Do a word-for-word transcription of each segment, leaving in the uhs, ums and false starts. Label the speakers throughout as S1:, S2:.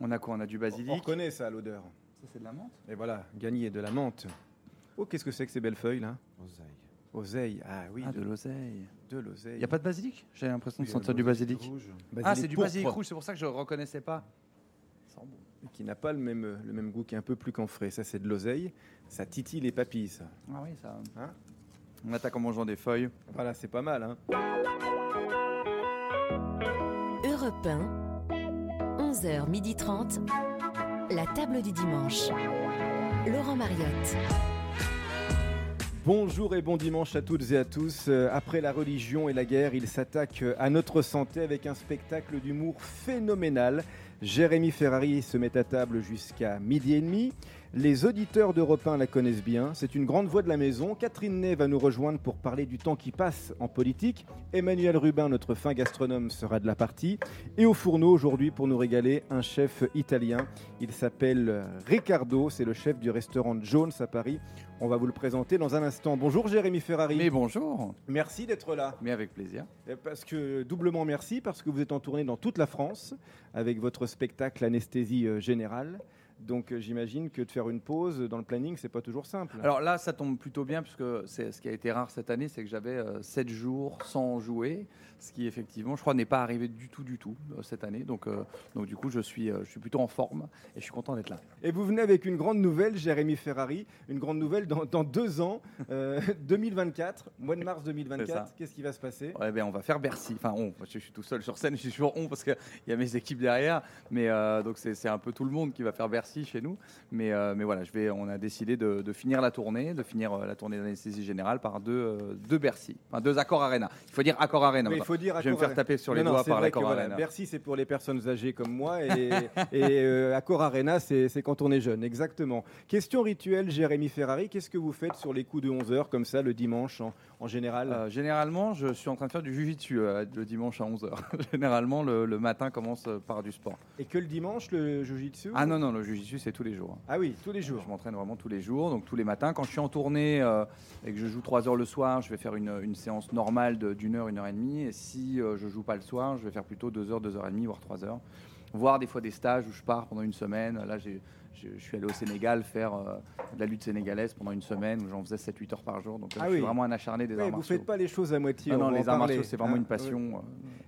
S1: On a quoi? On a du basilic.
S2: On reconnaît ça, l'odeur.
S1: Ça, c'est de la menthe.
S2: Et voilà, gagné de la menthe. Oh, qu'est-ce que c'est que ces belles feuilles là?
S3: Oseille.
S2: Oseille, ah oui.
S1: Ah, de, de l'oseille.
S2: De l'oseille.
S1: Il n'y a pas de basilic? J'ai l'impression
S2: Oui,
S1: de sentir du basilic.
S3: Rouge.
S2: Basilic
S1: Ah, c'est du
S2: pourpre,
S1: basilic rouge, c'est pour ça que je ne reconnaissais pas. Ça sent bon.
S2: qui n'a pas le même, le même goût, qui est un peu plus camphré. Ça, c'est de l'oseille. Ça titille les papilles, ça.
S1: Ah oui, ça.
S2: Hein?
S1: On attaque en mangeant des feuilles.
S2: Voilà, c'est pas mal. Hein.
S4: Europe un, onze heures trente, la table du dimanche. Laurent Mariotte.
S2: Bonjour et bon dimanche à toutes et à tous. Après la religion et la guerre, il s'attaque à notre santé avec un spectacle d'humour phénoménal. Jérémy Ferrari se met à table jusqu'à midi et demi. Les auditeurs d'Europe un la connaissent bien. C'est une grande voix de la maison. Catherine Ney va nous rejoindre pour parler du temps qui passe en politique. Emmanuel Rubin, notre fin gastronome, sera de la partie. Et au fourneau aujourd'hui pour nous régaler, un chef italien. Il s'appelle Riccardo. C'est le chef du restaurant Jones à Paris. On va vous le présenter dans un instant. Bonjour Jérémy Ferrari.
S1: Mais bonjour.
S2: Merci d'être là.
S1: Mais avec plaisir.
S2: Parce que, doublement merci, parce que vous êtes en tournée dans toute la France avec votre spectacle Anesthésie Générale. Donc euh, j'imagine que de faire une pause dans le planning, c'est pas toujours simple.
S1: Alors là, ça tombe plutôt bien, puisque c'est, ce qui a été rare cette année, c'est que j'avais euh, sept jours sans jouer, ce qui effectivement, je crois, n'est pas arrivé du tout, du tout euh, cette année. Donc, euh, donc du coup, je suis, euh, je suis plutôt en forme et je suis content d'être là.
S2: Et vous venez avec une grande nouvelle, Jérémy Ferrari, une grande nouvelle dans, dans deux ans, euh, deux mille vingt-quatre, mois de mars deux mille vingt-quatre. Qu'est-ce qui va se passer?
S1: Ouais, ben, on va faire Bercy. Enfin, on, je suis tout seul sur scène, je suis sur on parce qu'il y a mes équipes derrière, mais euh, donc c'est, c'est un peu tout le monde qui va faire Bercy chez nous. Mais, euh, mais voilà, je vais, on a décidé de, de finir la tournée, de finir euh, la tournée d'anesthésie générale par deux, euh, deux Bercy, enfin deux Accor Arena. Il faut dire Accor Arena.
S2: Oui, il faut dire
S1: je vais me faire taper sur les
S2: non,
S1: doigts
S2: non,
S1: par l'Accor
S2: voilà,
S1: Arena.
S2: Bercy, c'est pour les personnes âgées comme moi et, et euh, Accor Arena, c'est, c'est quand on est jeune, exactement. Question rituelle, Jérémy Ferrari, qu'est-ce que vous faites sur les coups de onze heures comme ça le dimanche en, en général?
S1: euh, Généralement, je suis en train de faire du jiu-jitsu euh, le dimanche à onze heures. Généralement, le, le matin commence par du sport.
S2: Et que le dimanche, le jiu-jitsu?
S1: Ah non, non, le jiu-jitsu, c'est tous les jours.
S2: Ah oui, tous les jours.
S1: Je m'entraîne vraiment tous les jours, donc tous les matins. Quand je suis en tournée euh, et que je joue trois heures le soir, je vais faire une, une séance normale de, d'une heure, une heure et demie. Et si euh, je joue pas le soir, je vais faire plutôt deux heures, deux heures et demie, voire trois heures. Voire des fois des stages où je pars pendant une semaine. Là, j'ai, je, je suis allé au Sénégal faire euh, de la lutte sénégalaise pendant une semaine où j'en faisais sept huit heures par jour. Donc euh,
S2: ah
S1: je
S2: oui.
S1: suis vraiment un acharné des
S2: oui,
S1: arts
S2: vous
S1: martiaux.
S2: ne faites pas les choses à moitié.
S1: Ah non,
S2: on va
S1: les
S2: en
S1: arts
S2: parler.
S1: martiaux, c'est vraiment
S2: Ah,
S1: une passion.
S2: oui.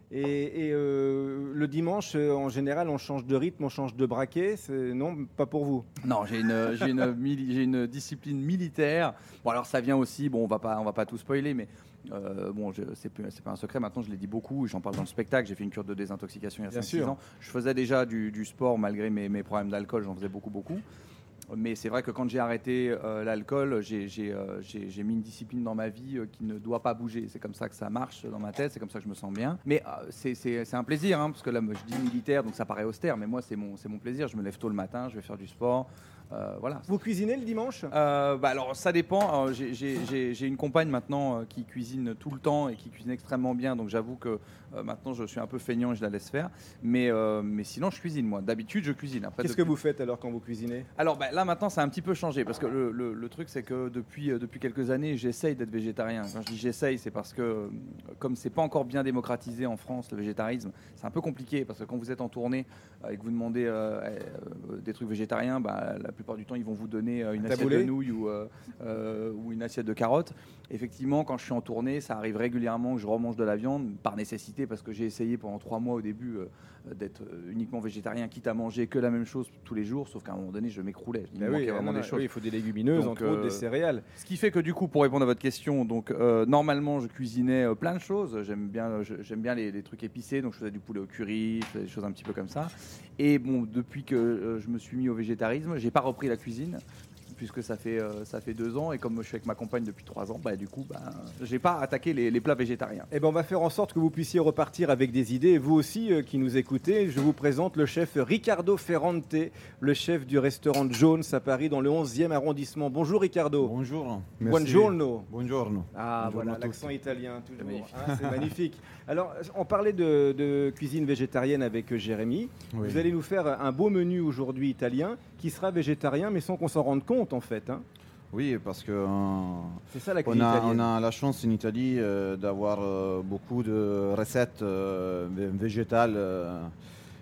S2: Et, et euh, le dimanche, euh, en général, on change de rythme, on change de braquet. C'est... Non, pas pour vous.
S1: Non, j'ai une, j'ai, une mili- j'ai une discipline militaire. Bon, alors ça vient aussi, bon, on va pas, on va pas tout spoiler, mais euh, bon, je, c'est, plus, c'est pas un secret. Maintenant, je l'ai dit beaucoup, j'en parle dans le spectacle. J'ai fait une cure de désintoxication il y a cinq six ans. Je faisais déjà du, du sport malgré mes, mes problèmes d'alcool, j'en faisais beaucoup, beaucoup. Mais c'est vrai que quand j'ai arrêté euh, l'alcool, j'ai, j'ai, euh, j'ai, j'ai mis une discipline dans ma vie euh, qui ne doit pas bouger. C'est comme ça que ça marche dans ma tête, c'est comme ça que je me sens bien. Mais euh, c'est, c'est, c'est un plaisir, hein, parce que là, je dis militaire, donc ça paraît austère, mais moi, c'est mon, c'est mon plaisir. Je me lève tôt le matin, je vais faire du sport. Euh, voilà.
S2: Vous cuisinez le dimanche?
S1: euh, bah alors ça dépend. Euh, j'ai, j'ai, j'ai, j'ai une compagne maintenant euh, qui cuisine tout le temps et qui cuisine extrêmement bien. Donc j'avoue que euh, maintenant je suis un peu feignant et je la laisse faire. Mais, euh, mais sinon je cuisine moi. D'habitude je cuisine. Après,
S2: Qu'est-ce
S1: depuis...
S2: que vous faites alors quand vous cuisinez?
S1: Alors bah, là maintenant ça a un petit peu changé parce que le, le, le truc c'est que depuis, euh, depuis quelques années j'essaye d'être végétarien. Quand je dis j'essaye, c'est parce que euh, comme c'est pas encore bien démocratisé en France le végétarisme, c'est un peu compliqué parce que quand vous êtes en tournée euh, et que vous demandez euh, euh, des trucs végétariens, bah, la plupart du temps ils vont vous donner une assiette
S2: Taboulé.
S1: de nouilles ou, euh, euh, ou une assiette de carottes. Effectivement, quand je suis en tournée, ça arrive régulièrement que je remange de la viande par nécessité parce que j'ai essayé pendant trois mois au début euh, d'être uniquement végétarien, quitte à manger que la même chose tous les jours, sauf qu'à un moment donné, je m'écroulais. Il me
S2: Ben
S1: manquait
S2: oui,
S1: vraiment
S2: non,
S1: des
S2: non,
S1: choses.
S2: oui, il faut des légumineuses,
S1: Donc,
S2: entre autres
S1: euh,
S2: des céréales.
S1: Ce qui fait que du coup, pour répondre à votre question, donc euh, normalement, je cuisinais euh, plein de choses. J'aime bien, je- j'aime bien les, les trucs épicés, donc je faisais du poulet au curry, je faisais des choses un petit peu comme ça. Et bon, depuis que euh, je me suis mis au végétarisme, j'ai pas repris la cuisine. Puisque ça fait, euh, ça fait deux ans et comme je suis avec ma compagne depuis trois ans, bah, du coup, bah, j'ai pas attaqué les, les plats végétariens.
S2: Eh ben, on va faire en sorte que vous puissiez repartir avec des idées. Et vous aussi, euh, qui nous écoutez, je vous présente le chef Riccardo Ferrante, le chef du restaurant Jones à Paris, dans le onzième arrondissement. Bonjour Riccardo.
S3: Bonjour.
S2: Buongiorno.
S3: Buongiorno.
S2: Ah,
S3: Buongiorno
S2: voilà,
S3: a tutti.
S2: l'accent italien, toujours.
S1: C'est magnifique.
S2: Hein, c'est magnifique. Alors, on parlait de, de cuisine végétarienne avec Jérémy.
S3: Oui.
S2: Vous allez nous faire un beau menu aujourd'hui italien qui sera végétarien, mais sans qu'on s'en rende compte, en fait. Hein.
S3: Oui, parce que euh,
S2: C'est ça la
S3: on,
S2: cuisine
S3: a,
S2: italienne.
S3: on a la chance en Italie euh, d'avoir euh, beaucoup de recettes euh, vé- végétales euh,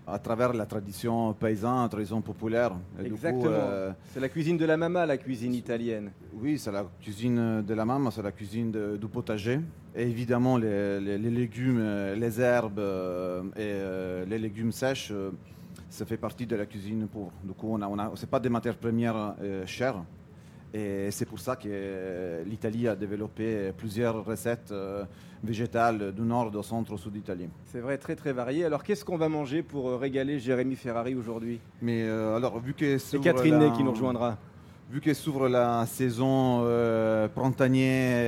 S3: à travers la tradition paysanne, la tradition populaire. Et
S2: Exactement.
S3: Du coup, euh,
S2: c'est la cuisine de la mama, la cuisine italienne.
S3: oui, c'est la cuisine de la maman, c'est la cuisine de, du potager. Et évidemment, les, les, les légumes, les herbes euh, et euh, les légumes sèches, euh, ça fait partie de la cuisine pauvre. Du coup, on a, on a, c'est pas des matières premières euh, chères. Et c'est pour ça que euh, l'Italie a développé plusieurs recettes euh, végétales du nord, du centre, au sud d'Italie.
S2: C'est vrai, très très varié. Alors qu'est-ce qu'on va manger pour euh, régaler Jérémy Ferrari aujourd'hui?
S3: Mais euh, alors, vu que
S2: c'est Catherine Ney qui nous rejoindra.
S3: Vu que s'ouvre la saison euh, printanière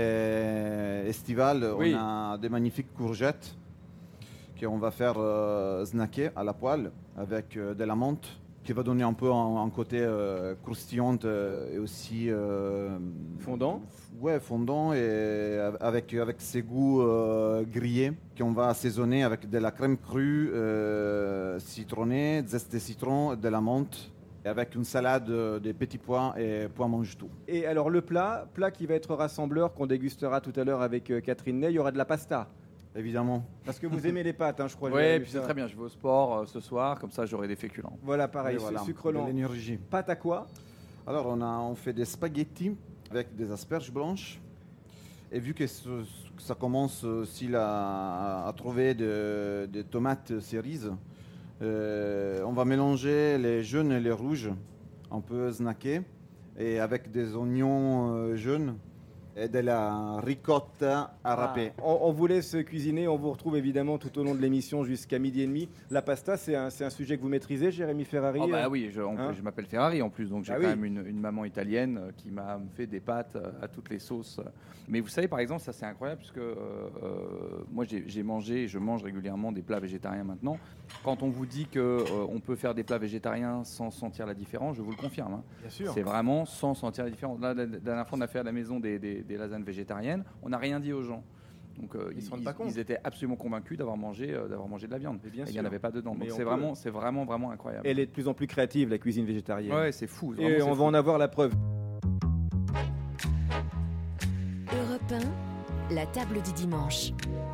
S3: et estivale,
S2: oui.
S3: on a des magnifiques courgettes qu'on va faire euh, snacker à la poêle avec euh, de la menthe, qui va donner un peu un, un côté euh, croustillante euh, et aussi euh,
S2: fondant.
S3: Ouais, fondant et avec avec ses goûts euh, grillés qu'on va assaisonner avec de la crème crue euh, citronnée, zeste de citron, de la menthe. Avec une salade de petits pois et pois mange-tout.
S2: Et alors le plat, plat qui va être rassembleur, qu'on dégustera tout à l'heure avec euh, Catherine Ney, il y aura de la pasta.
S3: Évidemment.
S2: Parce que vous aimez les pâtes, hein, je crois.
S1: Oui, et puis c'est très bien. Je vais au sport euh, ce soir, comme ça j'aurai des féculents.
S2: Voilà, pareil,
S3: oui, voilà,
S2: sucre lent.
S3: De l'énergie.
S2: Pâte à quoi?
S3: Alors on, a, on fait des spaghettis avec des asperges blanches. Et vu que, ce, que ça commence aussi à, à trouver des de tomates cerises, Euh, on va mélanger les jaunes et les rouges, un peu snackés, et avec des oignons euh, jaunes et de la ricotta à râper.
S2: Ah, on, on vous laisse cuisiner, on vous retrouve évidemment tout au long de l'émission jusqu'à midi et demi. La pasta, c'est un, c'est un sujet que vous maîtrisez, Jérémy Ferrari?
S1: Oh bah oui, je, on,
S2: hein
S1: je m'appelle Ferrari en plus, donc j'ai
S2: ah
S1: quand
S2: oui.
S1: même une, une maman italienne qui m'a fait des pâtes à toutes les sauces. Mais vous savez, par exemple, ça c'est incroyable, puisque euh, euh, moi j'ai, j'ai mangé, je mange régulièrement des plats végétariens maintenant. Quand on vous dit qu'on euh, peut faire des plats végétariens sans sentir la différence, je vous le confirme. Hein.
S2: Bien sûr.
S1: C'est vraiment sans sentir la différence. Là, la, la dernière fois, on a fait à la maison des, des, des lasagnes végétariennes, on n'a rien dit aux gens. Donc euh,
S2: ils,
S1: ils,
S2: ils,
S1: ils étaient absolument convaincus d'avoir mangé, euh, d'avoir mangé de la viande.
S2: Et il
S1: n'y en avait pas dedans. Donc c'est
S2: peut...
S1: vraiment, c'est vraiment, vraiment incroyable.
S2: Elle est de plus en plus créative, la cuisine végétarienne.
S1: Ouais, c'est fou.
S2: Et
S1: c'est
S2: on
S1: fou.
S2: va en avoir la preuve.
S4: Europe un, la table du dimanche.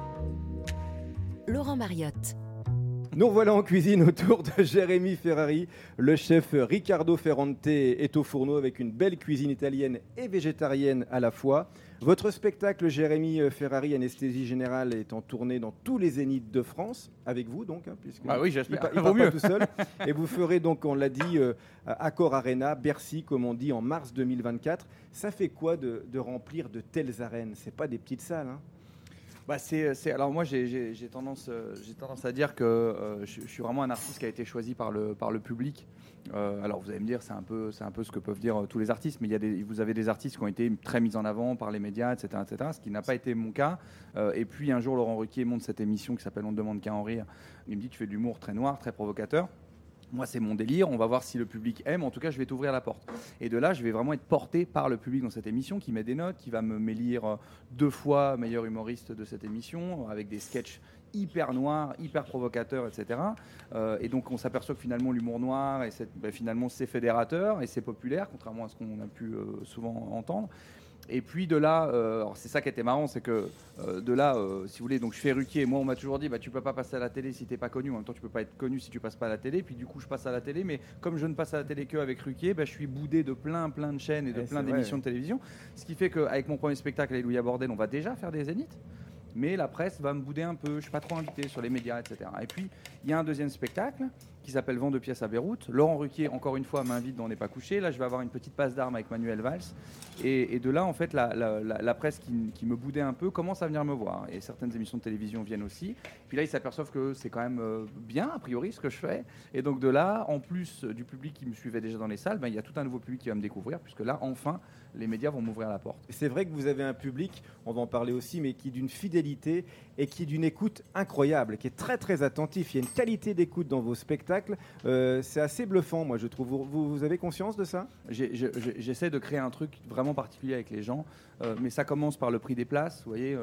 S4: Laurent Mariotte.
S2: Nous voilà en cuisine autour de Jérémy Ferrari. Le chef Riccardo Ferrante est au fourneau avec une belle cuisine italienne et végétarienne à la fois. Votre spectacle, Jérémy Ferrari, Anesthésie Générale, est en tournée dans tous les zéniths de France, avec vous donc, hein, puisque
S1: ah oui, j'espère.
S2: il ne part pas tout seul. Et vous ferez donc, on l'a dit, euh, à Accor Arena, Bercy, comme on dit, en mars deux mille vingt-quatre. Ça fait quoi de, de remplir de telles arènes? C'est pas des petites salles, hein?
S1: Bah c'est, c'est, alors moi j'ai, j'ai, j'ai, tendance, euh, j'ai tendance à dire que euh, je, je suis vraiment un artiste qui a été choisi par le, par le public. Euh, alors vous allez me dire c'est un peu, c'est un peu ce que peuvent dire euh, tous les artistes, mais il y a des, vous avez des artistes qui ont été très mis en avant par les médias, et cetera, et cetera, ce qui n'a pas été mon cas. Euh, et puis un jour Laurent Ruquier monte cette émission qui s'appelle On ne demande qu'à en rire. Il me dit tu fais de l'humour très noir, très provocateur. Moi, c'est mon délire. On va voir si le public aime. En tout cas, je vais t'ouvrir la porte. Et de là, je vais vraiment être porté par le public dans cette émission, qui met des notes, qui va me m'élire deux fois meilleur humoriste de cette émission, avec des sketchs hyper noirs, hyper provocateurs, et cetera. Euh, et donc, on s'aperçoit que finalement, l'humour noir, et c'est, ben, finalement, c'est fédérateur et c'est populaire, contrairement à ce qu'on a pu euh, souvent entendre. Et puis de là, euh, alors c'est ça qui était marrant, c'est que euh, de là, euh, si vous voulez, donc je fais Ruquier. Moi, on m'a toujours dit, bah tu peux pas passer à la télé si t'es pas connu. En même temps, tu peux pas être connu si tu passes pas à la télé. Puis du coup, je passe à la télé, mais comme je ne passe à la télé que avec Ruquier, bah, je suis boudé de plein, plein de chaînes et de
S2: ouais,
S1: plein d'émissions de télévision. Ce qui fait qu'avec mon premier spectacle, Alléluia Bordel, on va déjà faire des zéniths. Mais la presse va me bouder un peu. Je suis pas trop invité sur les médias, et cetera. Et puis il y a un deuxième spectacle qui s'appelle Vent de pièces à Beyrouth. Laurent Ruquier, encore une fois, m'invite dans On n'est pas couché. Là, je vais avoir une petite passe d'armes avec Manuel Valls. Et, et de là, en fait, la, la, la, la presse qui, qui me boudait un peu commence à venir me voir. Et certaines émissions de télévision viennent aussi. Puis là, ils s'aperçoivent que c'est quand même euh, bien, a priori, ce que je fais. Et donc de là, en plus du public qui me suivait déjà dans les salles, ben, il y a tout un nouveau public qui va me découvrir, puisque là, enfin, les médias vont m'ouvrir la porte.
S2: C'est vrai que vous avez un public, on va en parler aussi, mais qui est d'une fidélité et qui est d'une écoute incroyable, qui est très très attentif. Il y a une qualité d'écoute dans vos spectacles. Euh, c'est assez bluffant, moi, je trouve. Vous, vous avez conscience de ça?
S1: J'ai, j'ai, J'essaie de créer un truc vraiment particulier avec les gens, euh, mais ça commence par le prix des places. Vous voyez, euh,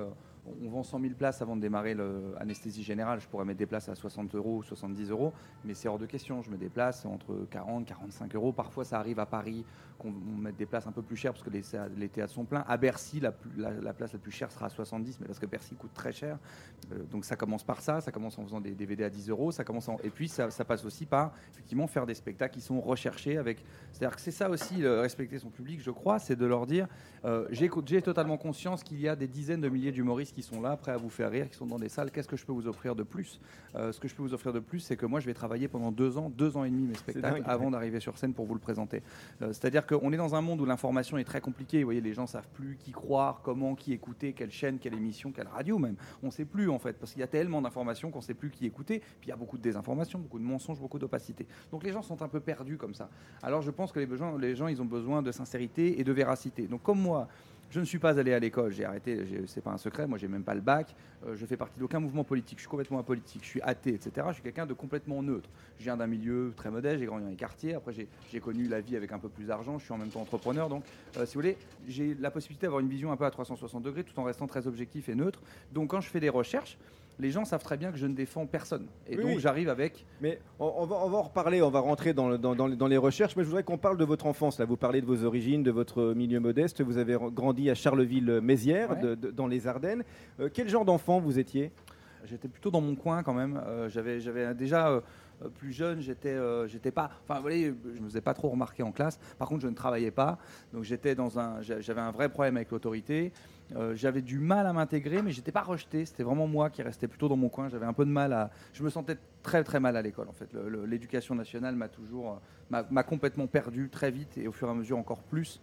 S1: on vend cent mille places avant de démarrer l'anesthésie générale. Je pourrais mettre des places à soixante euros, soixante-dix euros, mais c'est hors de question. Je mets des places entre quarante, quarante-cinq euros. Parfois, ça arrive à Paris qu'on mette des places un peu plus chères parce que les, les théâtres sont pleins. À Bercy, la, la, la place la plus chère sera à soixante-dix, mais parce que Bercy coûte très cher. Euh, donc ça commence par ça. Ça commence en faisant des D V D à dix euros. Ça commence en... Et puis, ça, ça passe aussi par, effectivement, faire des spectacles qui sont recherchés. Avec... C'est-à-dire que c'est ça aussi, le, respecter son public, je crois, c'est de leur dire euh, j'ai, j'ai totalement conscience qu'il y a des dizaines de milliers d'humoristes qui sont là, prêts à vous faire rire, qui sont dans des salles. Qu'est-ce que je peux vous offrir de plus ? euh, Ce que je peux vous offrir de plus, c'est que moi, je vais travailler pendant deux ans, deux ans et demi mes spectacles avant d'arriver sur scène pour vous le présenter. Euh, c'est-à-dire qu'on est dans un monde où l'information est très compliquée. Vous voyez, les gens ne savent plus qui croire, comment, qui écouter, quelle chaîne, quelle émission, quelle radio même. On ne sait plus, en fait, parce qu'il y a tellement d'informations qu'on ne sait plus qui écouter. Puis il y a beaucoup de désinformation, beaucoup de mensonges, beaucoup d'opacité. Donc les gens sont un peu perdus comme ça. Alors je pense que les gens, les gens ils ont besoin de sincérité et de véracité. Donc comme moi, je ne suis pas allé à l'école, j'ai arrêté, j'ai, c'est pas un secret, moi j'ai même pas le bac, euh, je fais partie d'aucun mouvement politique, je suis complètement apolitique, je suis athée, et cetera. Je suis quelqu'un de complètement neutre. Je viens d'un milieu très modeste, j'ai grandi dans les quartiers, après j'ai, j'ai connu la vie avec un peu plus d'argent, je suis en même temps entrepreneur, donc euh, si vous voulez, j'ai la possibilité d'avoir une vision un peu à trois cent soixante degrés tout en restant très objectif et neutre. Donc quand je fais des recherches, les gens savent très bien que je ne défends personne. Et oui, donc, oui. j'arrive avec...
S2: Mais on, on, va, on va en reparler, on va rentrer dans, dans, dans, dans les recherches, mais je voudrais qu'on parle de votre enfance. Là, vous parlez de vos origines, de votre milieu modeste. Vous avez grandi à Charleville-Mézières, ouais. de, de, dans les Ardennes. Euh, quel genre d'enfant vous étiez ?
S1: J'étais plutôt dans mon coin quand même. Euh, j'avais, j'avais déjà... Euh, plus jeune, j'étais, euh, j'étais pas, enfin, vous voyez, je me faisais pas trop remarquer en classe. Par contre, je ne travaillais pas, donc j'étais dans un, j'avais un vrai problème avec l'autorité. Euh, j'avais du mal à m'intégrer, mais j'étais pas rejeté. C'était vraiment moi qui restais plutôt dans mon coin. J'avais un peu de mal à, je me sentais très très mal à l'école. En fait, le, le, l'éducation nationale m'a toujours, m'a, m'a complètement perdu très vite et au fur et à mesure encore plus.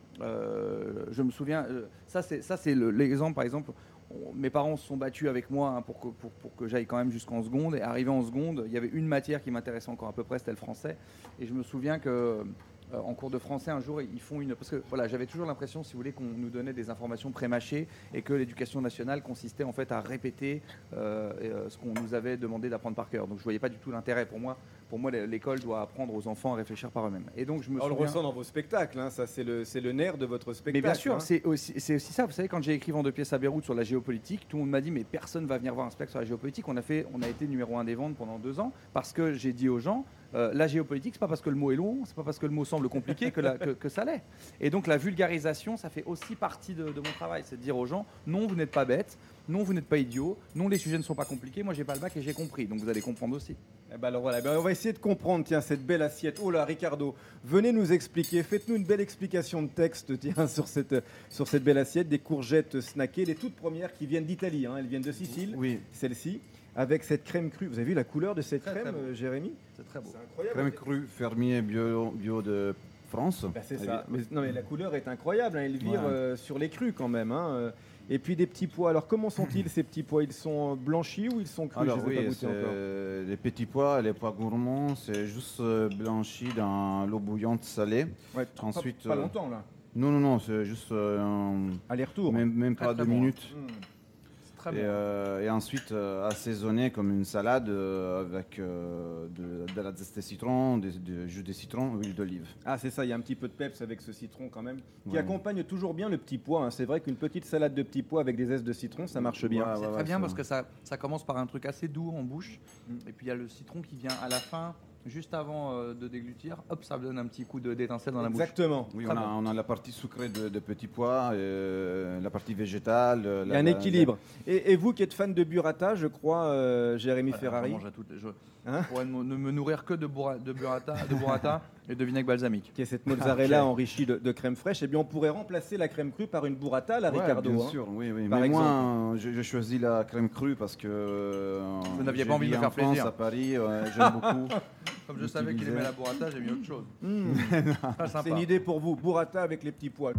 S1: Euh, je me souviens, euh, ça c'est, ça c'est le, l'exemple par exemple. Mes parents se sont battus avec moi hein, pour, que, pour, pour que j'aille quand même jusqu'en seconde. Et arrivé en seconde, il y avait une matière qui m'intéressait encore à peu près, c'était le français. Et je me souviens que euh, en cours de français, un jour, ils font une... Parce que voilà, j'avais toujours l'impression, si vous voulez, qu'on nous donnait des informations pré-mâchées et que l'éducation nationale consistait en fait à répéter euh, euh, ce qu'on nous avait demandé d'apprendre par cœur. Donc je ne voyais pas du tout l'intérêt pour moi. Pour moi, l'école doit apprendre aux enfants à réfléchir par eux-mêmes. Et donc, je me
S2: On
S1: souviens...
S2: le ressent dans vos spectacles, hein, ça c'est le, c'est le nerf de votre spectacle.
S1: Mais bien sûr,
S2: hein.
S1: c'est, aussi, c'est aussi ça. Vous savez, quand j'ai écrit Vent de pièces à Beyrouth sur la géopolitique, tout le monde m'a dit mais personne ne va venir voir un spectacle sur la géopolitique. On a, fait, on a été numéro un des ventes pendant deux ans parce que j'ai dit aux gens, euh, la géopolitique, c'est pas parce que le mot est long, c'est pas parce que le mot semble compliqué que, la, que, que ça l'est. Et donc la vulgarisation, ça fait aussi partie de, de mon travail. C'est de dire aux gens, non, vous n'êtes pas bêtes, non, vous n'êtes pas idiots, non, les sujets ne sont pas compliqués, moi j'ai pas le bac et j'ai compris. Donc vous allez comprendre aussi.
S2: Eh ben alors voilà, ben on va essayer de comprendre, tiens, cette belle assiette. Oh là, Ricardo, venez nous expliquer, faites-nous une belle explication de texte, tiens, sur cette, sur cette belle assiette, des courgettes snackées, les toutes premières qui viennent d'Italie, hein, elles viennent de Sicile,
S3: oui.
S2: Celle-ci, avec cette crème crue. Vous avez vu la couleur de cette
S1: très,
S2: crème,
S1: très
S2: euh, Jérémy ?
S1: C'est très beau.
S2: C'est incroyable.
S3: Crème crue fermier bio, bio de France.
S2: Ben c'est ça. Mais, non mais la couleur est incroyable, hein, elle vire
S3: ouais.
S2: euh, sur les crues quand même. Hein, et puis des petits pois. Alors comment sont-ils ces petits pois ? Ils sont blanchis ou ils sont crus ?
S3: Alors
S2: Je les ai
S3: oui,
S2: pas goûtés encore.
S3: les petits pois, les pois gourmands, c'est juste blanchi dans l'eau bouillante salée.
S2: Ouais,
S3: Ensuite,
S2: pas, pas longtemps là.
S3: Non, non, non, c'est juste euh,
S2: aller-retour.
S3: Même, même
S1: très,
S3: pas
S1: très
S3: deux
S1: bon.
S3: minutes.
S2: Mmh.
S1: Très
S3: Et,
S1: bon.
S3: euh, et ensuite euh, assaisonner comme une salade euh, avec euh, de, de la zeste de citron, du jus de citron, huile d'olive.
S2: Ah c'est ça, il y a un petit peu de peps avec ce citron quand même, qui
S3: Ouais.
S2: accompagne toujours bien le petit pois. Hein. C'est vrai qu'une petite salade de petits pois avec des zestes de citron, ça marche bien.
S3: Ouais,
S1: C'est
S3: ouais,
S1: très
S3: ouais,
S1: bien
S3: c'est
S1: parce
S3: bon.
S1: que ça, ça commence par un truc assez doux en bouche.
S2: Mm.
S1: Et puis il y a le citron qui vient à la fin, juste avant euh, de déglutir. Hop, ça donne un petit coup de, d'étincelle dans la bouche.
S2: Exactement.
S3: Oui,
S1: Très
S3: on a,
S1: bon.
S3: on a la partie sucrée de, de petits pois, euh, la partie végétale.
S2: Il y a un équilibre. Et, et vous qui êtes fan de burrata, je crois, euh, Jérémy
S1: Voilà,
S2: Ferrari.
S1: je mange à toutes les- je
S2: Hein
S1: pourrais ne ne me nourrir que de, burra- de burrata, de burrata et de vinaigre balsamique.
S2: Qui est cette mozzarella
S3: Ok.
S2: enrichie de, de crème fraîche, et bien on pourrait remplacer la crème crue par une burrata, la
S3: Ouais,
S2: Ricardo.
S3: bien
S2: hein.
S3: sûr, oui, oui.
S2: Par
S3: Mais
S2: exemple.
S3: moi, euh, j'ai j'ai choisi la crème crue parce que euh,
S1: Vous n'aviez
S3: j'ai
S1: pas envie de
S3: vis
S1: me faire
S3: en France,
S1: plaisir.
S3: à Paris, ouais, j'aime beaucoup.
S1: Comme je savais qu'il
S3: Utilisé.
S1: aimait la burrata, j'ai mis autre chose.
S2: Mmh.
S1: Très sympa.
S2: C'est une idée pour vous, burrata avec les petits pois.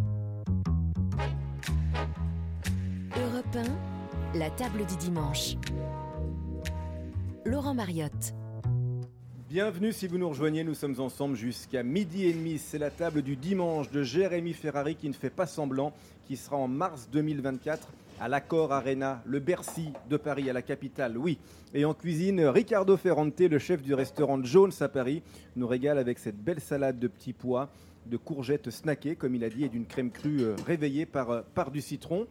S4: Europe un, la table du dimanche. Laurent Mariotte.
S2: Bienvenue si vous nous rejoignez, nous sommes ensemble jusqu'à midi et demi. C'est la table du dimanche de Jérémy Ferrari qui ne fait pas semblant, qui sera en mars deux mille vingt-quatre à l'Accor Arena, le Bercy de Paris, à la capitale, oui. Et en cuisine, Ricardo Ferrante, le chef du restaurant Jones à Paris, nous régale avec cette belle salade de petits pois, de courgettes snackées, comme il a dit, et d'une crème crue euh, réveillée par, euh, par du citron.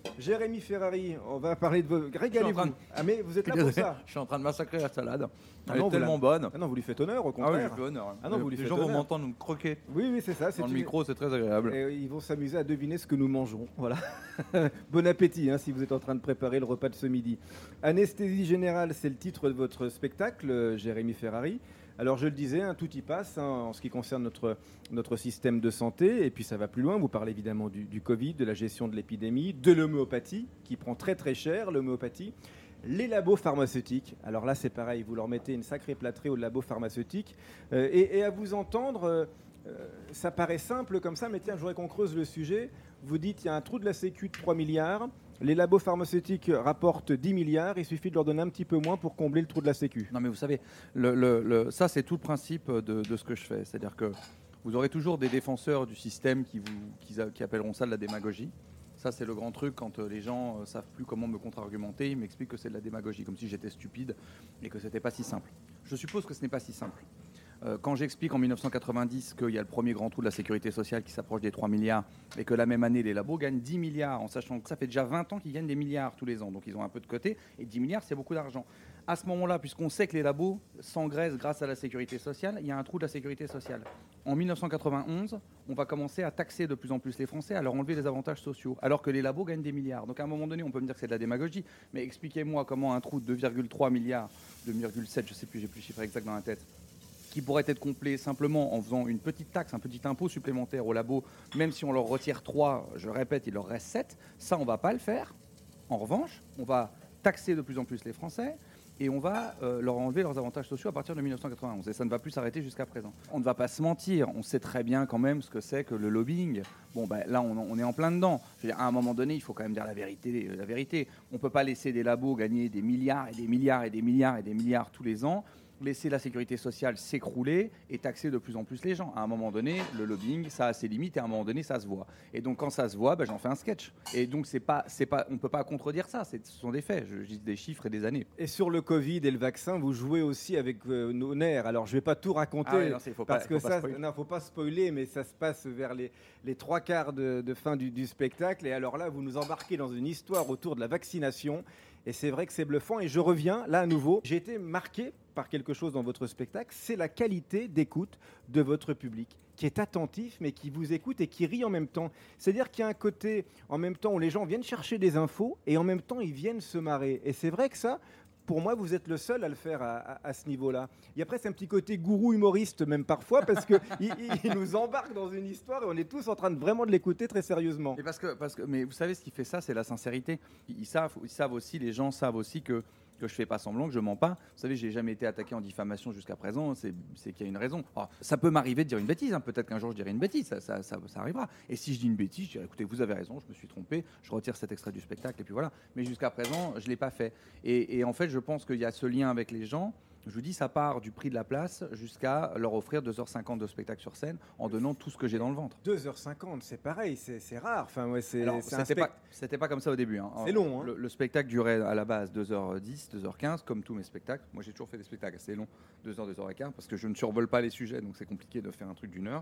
S2: Jérémy Ferrari, on va parler de vos... Régalez-vous.
S1: de-
S2: Ah mais vous êtes là pour ça.
S1: Je suis en train de massacrer la salade.
S2: Ah
S1: Elle
S2: non,
S1: est
S2: vous la-
S1: tellement bonne.
S2: Ah non, vous lui faites honneur au
S1: Ah oui,
S2: contraire.
S1: je fais honneur.
S2: Ah non, vous lui
S1: Les
S2: faites
S1: gens vont
S2: honneur.
S1: m'entendre me croquer
S2: Oui, oui, c'est ça. C'est
S1: dans le
S2: une-
S1: micro, c'est très agréable.
S2: Et ils vont s'amuser à deviner ce que nous mangeons. Voilà. Bon appétit hein, si vous êtes en train de préparer le repas de ce midi. Anesthésie générale, c'est le titre de votre spectacle, euh, Jérémy Ferrari. Alors je le disais, hein, tout y passe hein, en ce qui concerne notre, notre système de santé. Et puis ça va plus loin. Vous parlez évidemment du, du Covid, de la gestion de l'épidémie, de l'homéopathie, qui prend très très cher, l'homéopathie. Les labos pharmaceutiques. Alors là, c'est pareil, vous leur mettez une sacrée plâtrée aux labos pharmaceutiques. Euh, et, et à vous entendre... euh, Euh, ça paraît simple comme ça, mais tiens, je voudrais qu'on creuse le sujet. Vous dites qu'il y a un trou de la Sécu de trois milliards. Les labos pharmaceutiques rapportent dix milliards. Il suffit de leur donner un petit peu moins pour combler le trou de la Sécu.
S1: Non, mais vous savez, le, le- le- ça, c'est tout le principe de, de ce que je fais. C'est-à-dire que vous aurez toujours des défenseurs du système qui, vous, qui, a- qui appelleront ça de la démagogie. Ça, c'est le grand truc quand euh, les gens ne savent plus comment me contre-argumenter. Ils m'expliquent que c'est de la démagogie, comme si j'étais stupide et que ce n'était pas si simple. Je suppose que ce n'est pas si simple. Euh, quand j'explique en mille neuf cent quatre-vingt-dix qu'il y a le premier grand trou de la sécurité sociale qui s'approche des trois milliards et que la même année, les labos gagnent dix milliards, en sachant que ça fait déjà vingt ans qu'ils gagnent des milliards tous les ans. Donc ils ont un peu de côté et dix milliards, c'est beaucoup d'argent. À ce moment-là, puisqu'on sait que les labos s'engraissent grâce à la sécurité sociale, il y a un trou de la sécurité sociale. En mille neuf cent quatre-vingt-onze, on va commencer à taxer de plus en plus les Français, à leur enlever les avantages sociaux, alors que les labos gagnent des milliards. Donc à un moment donné, on peut me dire que c'est de la démagogie, mais expliquez-moi comment un trou de deux virgule trois milliards, deux virgule sept, je ne sais plus, j'ai plus le chiffre exact dans la tête, qui pourrait être complet simplement en faisant une petite taxe, un petit impôt supplémentaire au labo, même si on leur retire trois, je répète, il leur reste sept, ça on ne va pas le faire. En revanche, on va taxer de plus en plus les Français et on va euh, leur enlever leurs avantages sociaux à partir de mille neuf cent quatre-vingt-onze. Et ça ne va plus s'arrêter jusqu'à présent. On ne va pas se mentir, on sait très bien quand même ce que c'est que le lobbying. Bon, ben, là, on, on est en plein dedans. Je veux dire, à un moment donné, il faut quand même dire la vérité. La vérité. On ne peut pas laisser des labos gagner des milliards et des milliards et des milliards et des milliards tous les ans, laisser la sécurité sociale s'écrouler et taxer de plus en plus les gens. À un moment donné, le lobbying, ça a ses limites et à un moment donné, ça se voit. Et donc, quand ça se voit, ben, j'en fais un sketch. Et donc, c'est pas, c'est pas, on ne peut pas contredire ça. C'est, ce sont des faits. Je, je dis des chiffres et des années.
S2: Et sur le Covid et le vaccin, vous jouez aussi avec euh, nos nerfs. Alors je ne vais pas tout raconter,
S1: Ah ouais, non, c'est- faut pas-
S2: parce que
S1: faut pas
S2: ça,
S1: spoiler.
S2: non, faut pas spoiler, mais ça se passe vers les, les trois quarts de, de fin du, du spectacle. Et alors là, vous nous embarquez dans une histoire autour de la vaccination. Et c'est vrai que c'est bluffant. Et je reviens là à nouveau. J'ai été marqué par quelque chose dans votre spectacle, c'est la qualité d'écoute de votre public, qui est attentif, mais qui vous écoute et qui rit en même temps. C'est-à-dire qu'il y a un côté, en même temps, où les gens viennent chercher des infos, et en même temps, ils viennent se marrer. Et c'est vrai que ça, pour moi, vous êtes le seul à le faire à, à- à ce niveau-là. Il y a presque un petit côté gourou humoriste, même parfois, parce qu'il il, il nous embarque dans une histoire, et on est tous en train de vraiment de l'écouter très sérieusement.
S1: Et parce que, parce que, mais vous savez, ce qui fait ça, c'est la sincérité. Ils, ils savent, ils savent aussi, les gens savent aussi que que je fais pas semblant, que je mens pas. Vous savez, j'ai jamais été attaqué en diffamation jusqu'à présent. C'est, c'est qu'il y a une raison. Alors, ça peut m'arriver de dire une bêtise. Hein. Peut-être qu'un jour je dirai une bêtise. Ça, ça, ça, ça arrivera. Et si je dis une bêtise, je dirai écoutez, vous avez raison, je me suis trompé. Je retire cet extrait du spectacle et puis voilà. Mais jusqu'à présent, je l'ai pas fait. Et, et en fait, je pense qu'il y a ce lien avec les gens. Je vous dis, ça part du prix de la place jusqu'à leur offrir deux heures cinquante de spectacle sur scène en donnant tout ce que j'ai dans le ventre.
S2: deux heures cinquante, c'est pareil, c'est c'est rare. Enfin, ouais, c'est
S1: Alors,
S2: c'est un
S1: c'était
S2: spect-
S1: pas, c'était pas comme ça au début. hein.
S2: C'est long, hein.
S1: Le, le spectacle durait à la base deux heures dix, deux heures quinze, comme tous mes spectacles. Moi, j'ai toujours fait des spectacles assez longs, deux heures, deux heures quinze, parce que je ne survole pas les sujets, donc c'est compliqué de faire un truc d'une heure.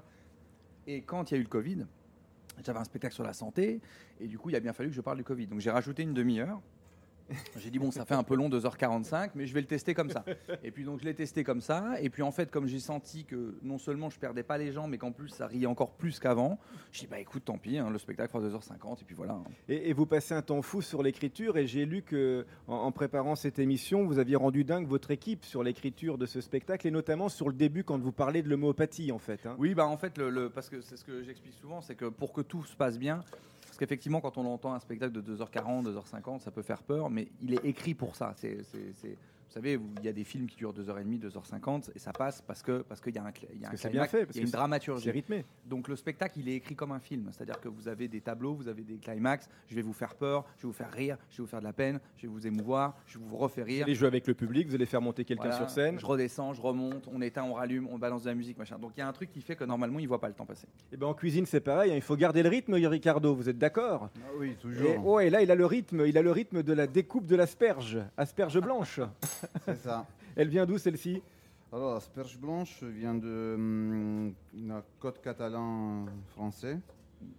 S1: Et quand il y a eu le Covid, j'avais un spectacle sur la santé, et du coup, il a bien fallu que je parle du Covid. Donc, j'ai rajouté une demi-heure. J'ai dit bon, ça fait un peu long, deux heures quarante-cinq, mais je vais le tester comme ça. Et puis donc je l'ai testé comme ça. Et puis en fait, comme j'ai senti que non seulement je perdais pas les gens, mais qu'en plus ça riait encore plus qu'avant, je dis bah écoute, tant pis, hein, le spectacle fera deux heures cinquante. Et puis voilà.
S2: Et, et vous passez un temps fou sur l'écriture, et j'ai lu que en, en préparant cette émission, vous aviez rendu dingue votre équipe sur l'écriture de ce spectacle, et notamment sur le début quand vous parlez de l'homéopathie en fait. hein.
S1: Oui, bah en fait, le, le- parce que c'est ce que j'explique souvent, c'est que pour que tout se passe bien, parce qu'effectivement, quand on entend un spectacle de deux heures quarante, deux heures cinquante, ça peut faire peur, mais il est écrit pour ça. C'est, c'est- c'est- vous savez, vous- il y a des films qui durent deux heures trente, deux heures cinquante, et ça passe parce que parce qu'il y a un, cl- il y a un
S2: Parce que c'est
S1: climax,
S2: bien fait, parce
S1: il y a
S2: que
S1: une
S2: c'est-
S1: dramaturgie.
S2: C'est rythmé.
S1: Donc le spectacle, il est écrit comme un film, c'est-à-dire que vous avez des tableaux, vous avez des climax, je vais vous faire peur, je vais vous faire rire, je vais vous faire de la peine, je vais vous émouvoir, je vais vous refaire
S2: Vous
S1: rire.
S2: allez jouer avec le public, vous allez faire monter quelqu'un
S1: Voilà,
S2: sur scène.
S1: Je redescends, je remonte, on éteint, on rallume, on balance de la musique, machin. Donc il y a un truc qui fait que normalement, il ne voit pas le temps passer.
S2: Et ben en cuisine c'est pareil, hein, il faut garder le rythme, Ricardo, vous êtes d'accord?
S3: Ah oui,
S2: Et,
S3: toujours.
S2: oh, et là il a le rythme, il a le rythme de la découpe de l'asperge, asperge blanche.
S3: C'est ça.
S2: Elle vient d'où celle-ci?
S3: Alors, l'asperge blanche vient de hum, la côte catalan français.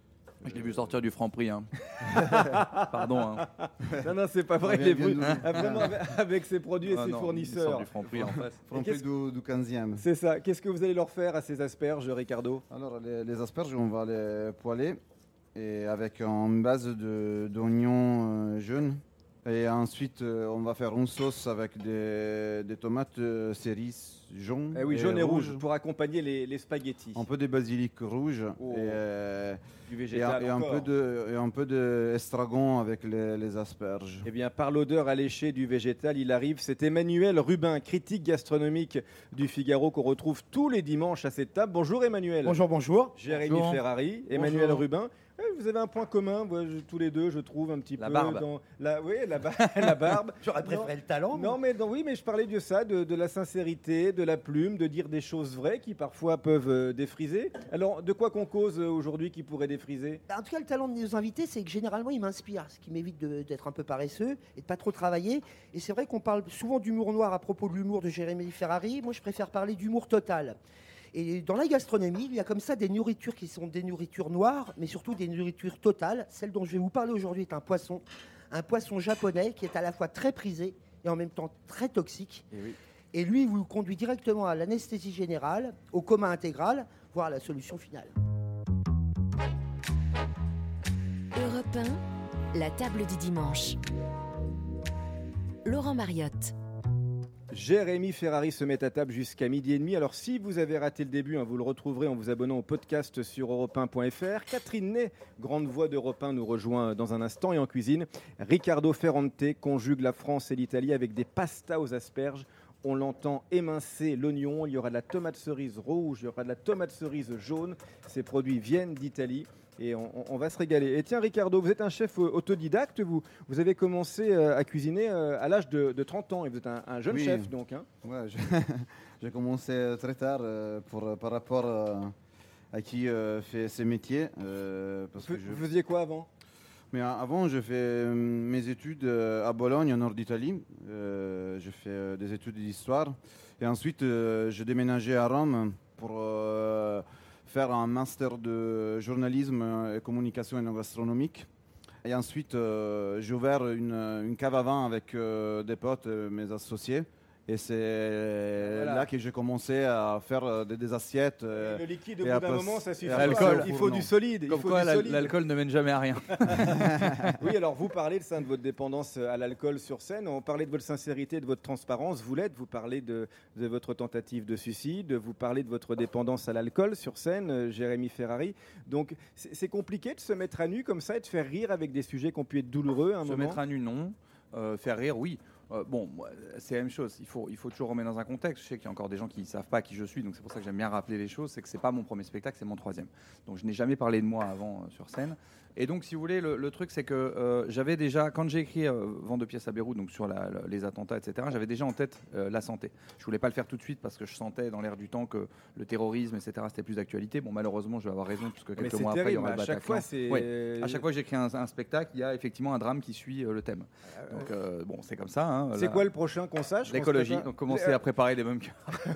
S1: Je l'ai vu sortir du Franprix. Hein. Pardon. Hein.
S2: Non, non, c'est pas vrai. Il est venu vraiment avec, avec ses produits et
S1: ah
S2: ses
S1: non,
S2: fournisseurs.
S1: Il sort du Franprix en face.
S3: Franprix du, du quinzième.
S2: C'est ça. Qu'est-ce que vous allez leur faire à ces asperges, Ricardo?
S3: Alors, les, les asperges, on va les poêler et avec une base de, d'oignons euh, jaunes. Et ensuite, euh, on va faire une sauce avec des, des tomates euh, cerises jaunes.
S2: Eh oui,
S3: et
S2: jaune et rouge,
S3: rouges.
S2: pour accompagner les, les spaghettis.
S3: Un peu de basilic rouge
S2: Oh.
S3: et, euh,
S2: Du
S3: et,
S2: végétal
S3: et un
S2: encore.
S3: peu de et un peu d'estragon avec les, les asperges.
S2: Eh bien, par l'odeur alléchée du végétal, il arrive. C'est Emmanuel Rubin, critique gastronomique du Figaro, qu'on retrouve tous les dimanches à cette table. Bonjour Emmanuel.
S5: Bonjour, bonjour.
S2: Jérémy
S1: Bonjour.
S2: Ferrari, Emmanuel
S1: Bonjour.
S2: Rubin. Eh, Vous avez un point commun, moi, je- tous les deux, je trouve, un petit
S1: La
S2: peu.
S1: barbe.
S2: Dans la, oui, la, ba- la barbe.
S5: J'aurais préféré le talent.
S2: Non, mais non, oui, mais je parlais de ça, de, de la sincérité, de la plume, de dire des choses vraies qui parfois peuvent euh, défriser. Alors, de quoi qu'on cause euh, aujourd'hui qui pourrait défriser?
S5: En tout cas, le talent de nos invités, c'est que généralement, ils m'inspirent, ce qui m'évite de- d'être un peu paresseux et de pas trop travailler. Et c'est vrai qu'on parle souvent d'humour noir à propos de l'humour de Jérémy Ferrari. Moi, je préfère parler d'humour total. Et dans la gastronomie, il y a comme ça des nourritures qui sont des nourritures noires, mais surtout des nourritures totales. Celle dont je vais vous parler aujourd'hui est un poisson, un poisson japonais qui est à la fois très prisé et en même temps très toxique.
S2: Eh oui.
S5: Et lui, il vous conduit directement à l'anesthésie générale, au coma intégral, voire à la solution finale.
S4: Europe un, la table du dimanche. Laurent Mariotte.
S2: Jérémy Ferrari se met à table jusqu'à midi et demi. Alors si vous avez raté le début, hein, vous le retrouverez en vous abonnant au podcast sur europe un point f r. Catherine Ney, grande voix d'Europe un, nous rejoint dans un instant. Et en cuisine, Riccardo Ferrante conjugue la France et l'Italie avec des pastas aux asperges. On l'entend émincer l'oignon, il y aura de la tomate cerise rouge, il y aura de la tomate cerise jaune. Ces produits viennent d'Italie. Et on, on- on va se régaler. Et tiens, Ricardo, vous êtes un chef euh, autodidacte. Vous, vous avez commencé euh, à cuisiner euh, à l'âge de, de trente ans. Et vous êtes un, un jeune
S3: Oui.
S2: chef, donc. Hein.
S3: Ouais, je- j'ai commencé très tard euh, pour, par rapport euh, à qui euh, fait ces métiers. euh, parce
S2: Vous,
S3: que je...
S2: vous faisiez quoi avant?
S3: Mais a- avant, j'ai fait euh, mes études euh, à Bologne, au nord d'Italie. Euh, j'ai fait euh, des études d'histoire. Et ensuite, euh, j'ai déménagé à Rome pour euh, faire un master de journalisme et communication enogastronomique. Et ensuite, euh, j'ai ouvert une, une cave à vin avec euh, des potes, euh, mes associés. Et c'est
S2: Voilà.
S3: là que j'ai commencé à faire euh, des, des assiettes. euh,
S2: Le liquide, au
S3: et
S2: bout
S3: à
S2: d'un
S3: pas-
S2: moment, ça
S3: et
S2: suffit
S3: à
S2: pas.
S1: l'alcool.
S2: Il faut
S3: Non.
S2: du solide. il
S1: Comme
S2: faut
S1: quoi,
S2: du
S1: la-
S2: solide.
S1: l'alcool ne mène jamais à rien.
S2: Oui, alors vous parlez de ça, de votre dépendance à l'alcool sur scène. On parlait de votre sincérité, de votre transparence. Vous l'êtes. Vous parlez de, de votre tentative de suicide. Vous parlez de votre dépendance à l'alcool sur scène, euh, Jérémy Ferrari. Donc, c'est c'est compliqué de se mettre à nu comme ça et de faire rire avec des sujets qui ont pu être douloureux à un
S1: Se
S2: moment.
S1: mettre à nu, non. Euh, faire rire, oui. Euh, bon, moi, c'est la même chose. Il faut, il faut toujours remettre dans un contexte. Je sais qu'il y a encore des gens qui ne savent pas qui je suis, donc c'est pour ça que j'aime bien rappeler les choses. C'est que c'est pas mon premier spectacle, c'est mon troisième. Donc je n'ai jamais parlé de moi avant euh, sur scène. Et donc, si vous voulez, le, le truc, c'est que euh, j'avais déjà, quand j'ai écrit euh, Vente de pièces à Beyrouth, donc sur la- la- les attentats, et cetera, j'avais déjà en tête euh, la santé. Je voulais pas le faire tout de suite parce que je sentais dans l'air du temps que le terrorisme, et cetera, c'était plus d'actualité. Bon, malheureusement, je vais avoir raison puisque
S2: Mais
S1: quelques
S2: c'est
S1: mois après, il y
S2: terrible.
S1: aura le
S2: À chaque
S1: Bataclan.
S2: fois, c'est.
S1: Oui. À chaque fois que j'écris un, un spectacle, il y a effectivement un drame qui suit euh, le thème. Donc euh, bon, c'est comme ça. hein,
S2: C'est
S1: là.
S2: quoi le prochain qu'on sache qu'on se
S1: L'écologie.
S2: prépare
S1: Donc commencer
S2: Les-
S1: à préparer des bunkers.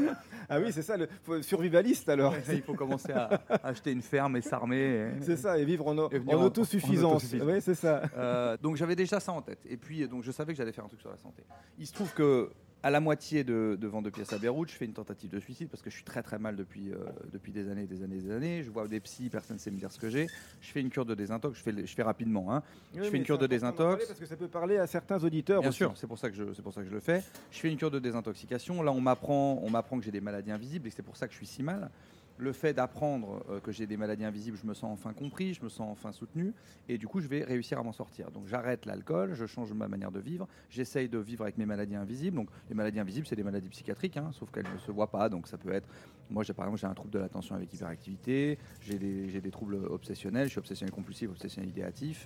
S2: Ah oui, c'est ça, le faut- survivaliste alors.
S1: Il faut commencer à acheter une ferme et s'armer. et-
S2: C'est ça, et vivre en, o-
S1: Et venir
S2: en
S1: en-
S2: autosuffisance.
S1: en autosuffisance.
S2: Oui, c'est ça.
S1: Euh, donc j'avais déjà ça en tête. Et puis donc je savais que j'allais faire un truc sur la santé. Il se trouve que à la moitié de, de Vente de pièces à Beyrouth, je fais une tentative de suicide parce que je suis très très mal depuis, euh, depuis des années, des années, des années. Je vois des psys, personne ne sait me dire ce que j'ai. Je fais une cure de désintox, je fais, je fais rapidement. hein. Je fais une cure de désintox.
S2: Parce que ça peut parler à certains auditeurs
S1: Bien
S2: aussi.
S1: sûr, c'est pour ça que je, c'est pour ça que je le fais. Je fais une cure de désintoxication. Là, on m'apprend, on m'apprend que j'ai des maladies invisibles et c'est pour ça que je suis si mal. Le fait d'apprendre euh, que j'ai des maladies invisibles, je me sens enfin compris, je me sens enfin soutenu, et du coup, je vais réussir à m'en sortir. Donc, j'arrête l'alcool, je change ma manière de vivre, j'essaye de vivre avec mes maladies invisibles. Donc, les maladies invisibles, c'est des maladies psychiatriques, hein, sauf qu'elles ne se voient pas. Donc, ça peut être, moi, j'ai par exemple, j'ai un trouble de l'attention avec hyperactivité, j'ai des, j'ai des troubles obsessionnels, je suis obsessionnel compulsif, obsessionnel idéatif,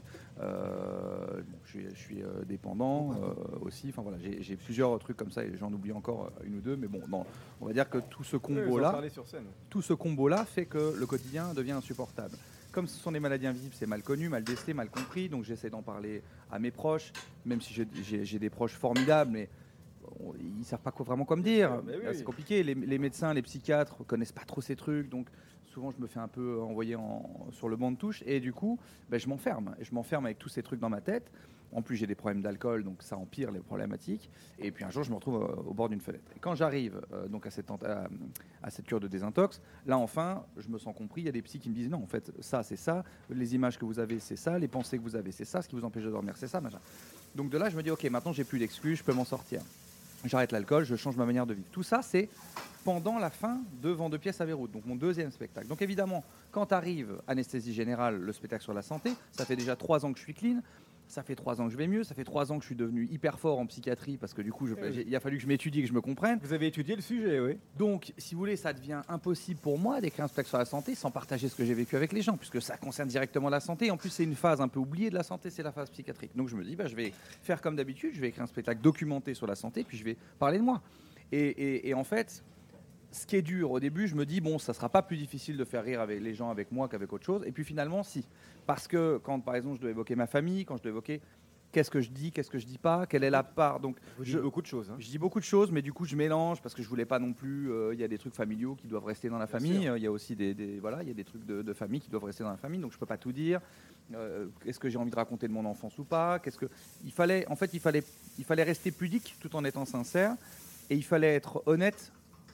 S1: euh, bon, je suis, je suis euh, dépendant euh, aussi. Enfin voilà, j'ai, j'ai plusieurs trucs comme ça, et j'en oublie encore euh, une ou deux, mais bon, non, on va dire que tout ce
S2: Oui, vous en
S1: combo-là.
S2: parlez sur scène.
S1: Tout ce combo-là fait que le quotidien devient insupportable. Comme ce sont des maladies invisibles, c'est mal connu, mal décelé, mal compris, donc j'essaie d'en parler à mes proches, même si j'ai, j'ai- j'ai des proches formidables, mais on- ils savent pas quoi, vraiment quoi me dire.
S2: mais oui,
S1: Là, c'est
S2: oui.
S1: compliqué. Les, les médecins, les psychiatres connaissent pas trop ces trucs, donc souvent je me fais un peu envoyer en- sur le banc de touche et du coup, ben, je m'enferme. Et je m'enferme avec tous ces trucs dans ma tête. En plus, j'ai des problèmes d'alcool, donc ça empire les problématiques. Et puis un jour, je me retrouve euh, au bord d'une fenêtre. Et quand j'arrive euh, donc à cette, tent- à, à cette cure de désintox, là enfin, je me sens compris. Il y a des psys qui me disent non, en fait, ça c'est ça, les images que vous avez c'est ça, les pensées que vous avez c'est ça, ce qui vous empêche de dormir c'est ça, machin. Donc de là, je me dis ok, maintenant j'ai plus d'excuses, je peux m'en sortir. J'arrête l'alcool, je change ma manière de vivre. Tout ça, c'est pendant la fin de Vent de pièces à Beyrouth, donc mon deuxième spectacle. Donc évidemment, quand arrive Anesthésie Générale, le spectacle sur la santé, ça fait déjà trois ans que je suis clean. Ça fait trois ans que je vais mieux, ça fait trois ans que je suis devenu hyper fort en psychiatrie parce que du coup, je-
S2: Eh oui.
S1: j'ai- il a fallu que je m'étudie, que je me comprenne.
S2: Vous avez étudié le sujet, oui.
S1: Donc, si vous voulez, ça devient impossible pour moi d'écrire un spectacle sur la santé sans partager ce que j'ai vécu avec les gens, puisque ça concerne directement la santé. En plus, c'est une phase un peu oubliée de la santé, c'est la phase psychiatrique. Donc, je me dis, bah, je vais faire comme d'habitude, je vais écrire un spectacle documenté sur la santé, puis je vais parler de moi. Et, et- et en fait, ce qui est dur au début, je me dis, bon, ça sera pas plus difficile de faire rire avec les gens avec moi qu'avec autre chose. Et puis finalement, si. Parce que quand, par exemple, je dois évoquer ma famille, quand je dois évoquer qu'est-ce que je dis, qu'est-ce que je dis pas, quelle est la part. Donc,
S2: Vous
S1: je,
S2: dites beaucoup de choses. hein.
S1: je dis beaucoup de choses, mais du coup, je mélange parce que je voulais pas non plus. euh, Il y a des trucs familiaux qui doivent rester dans la famille.
S2: sûr.
S1: euh, Il y a aussi des, des- voilà, il y a des trucs de, de famille qui doivent rester dans la famille. Donc, je peux pas tout dire. Euh, Est-ce que j'ai envie de raconter de mon enfance ou pas Qu'est-ce que il fallait En fait, il fallait, il fallait rester pudique tout en étant sincère, et il fallait être honnête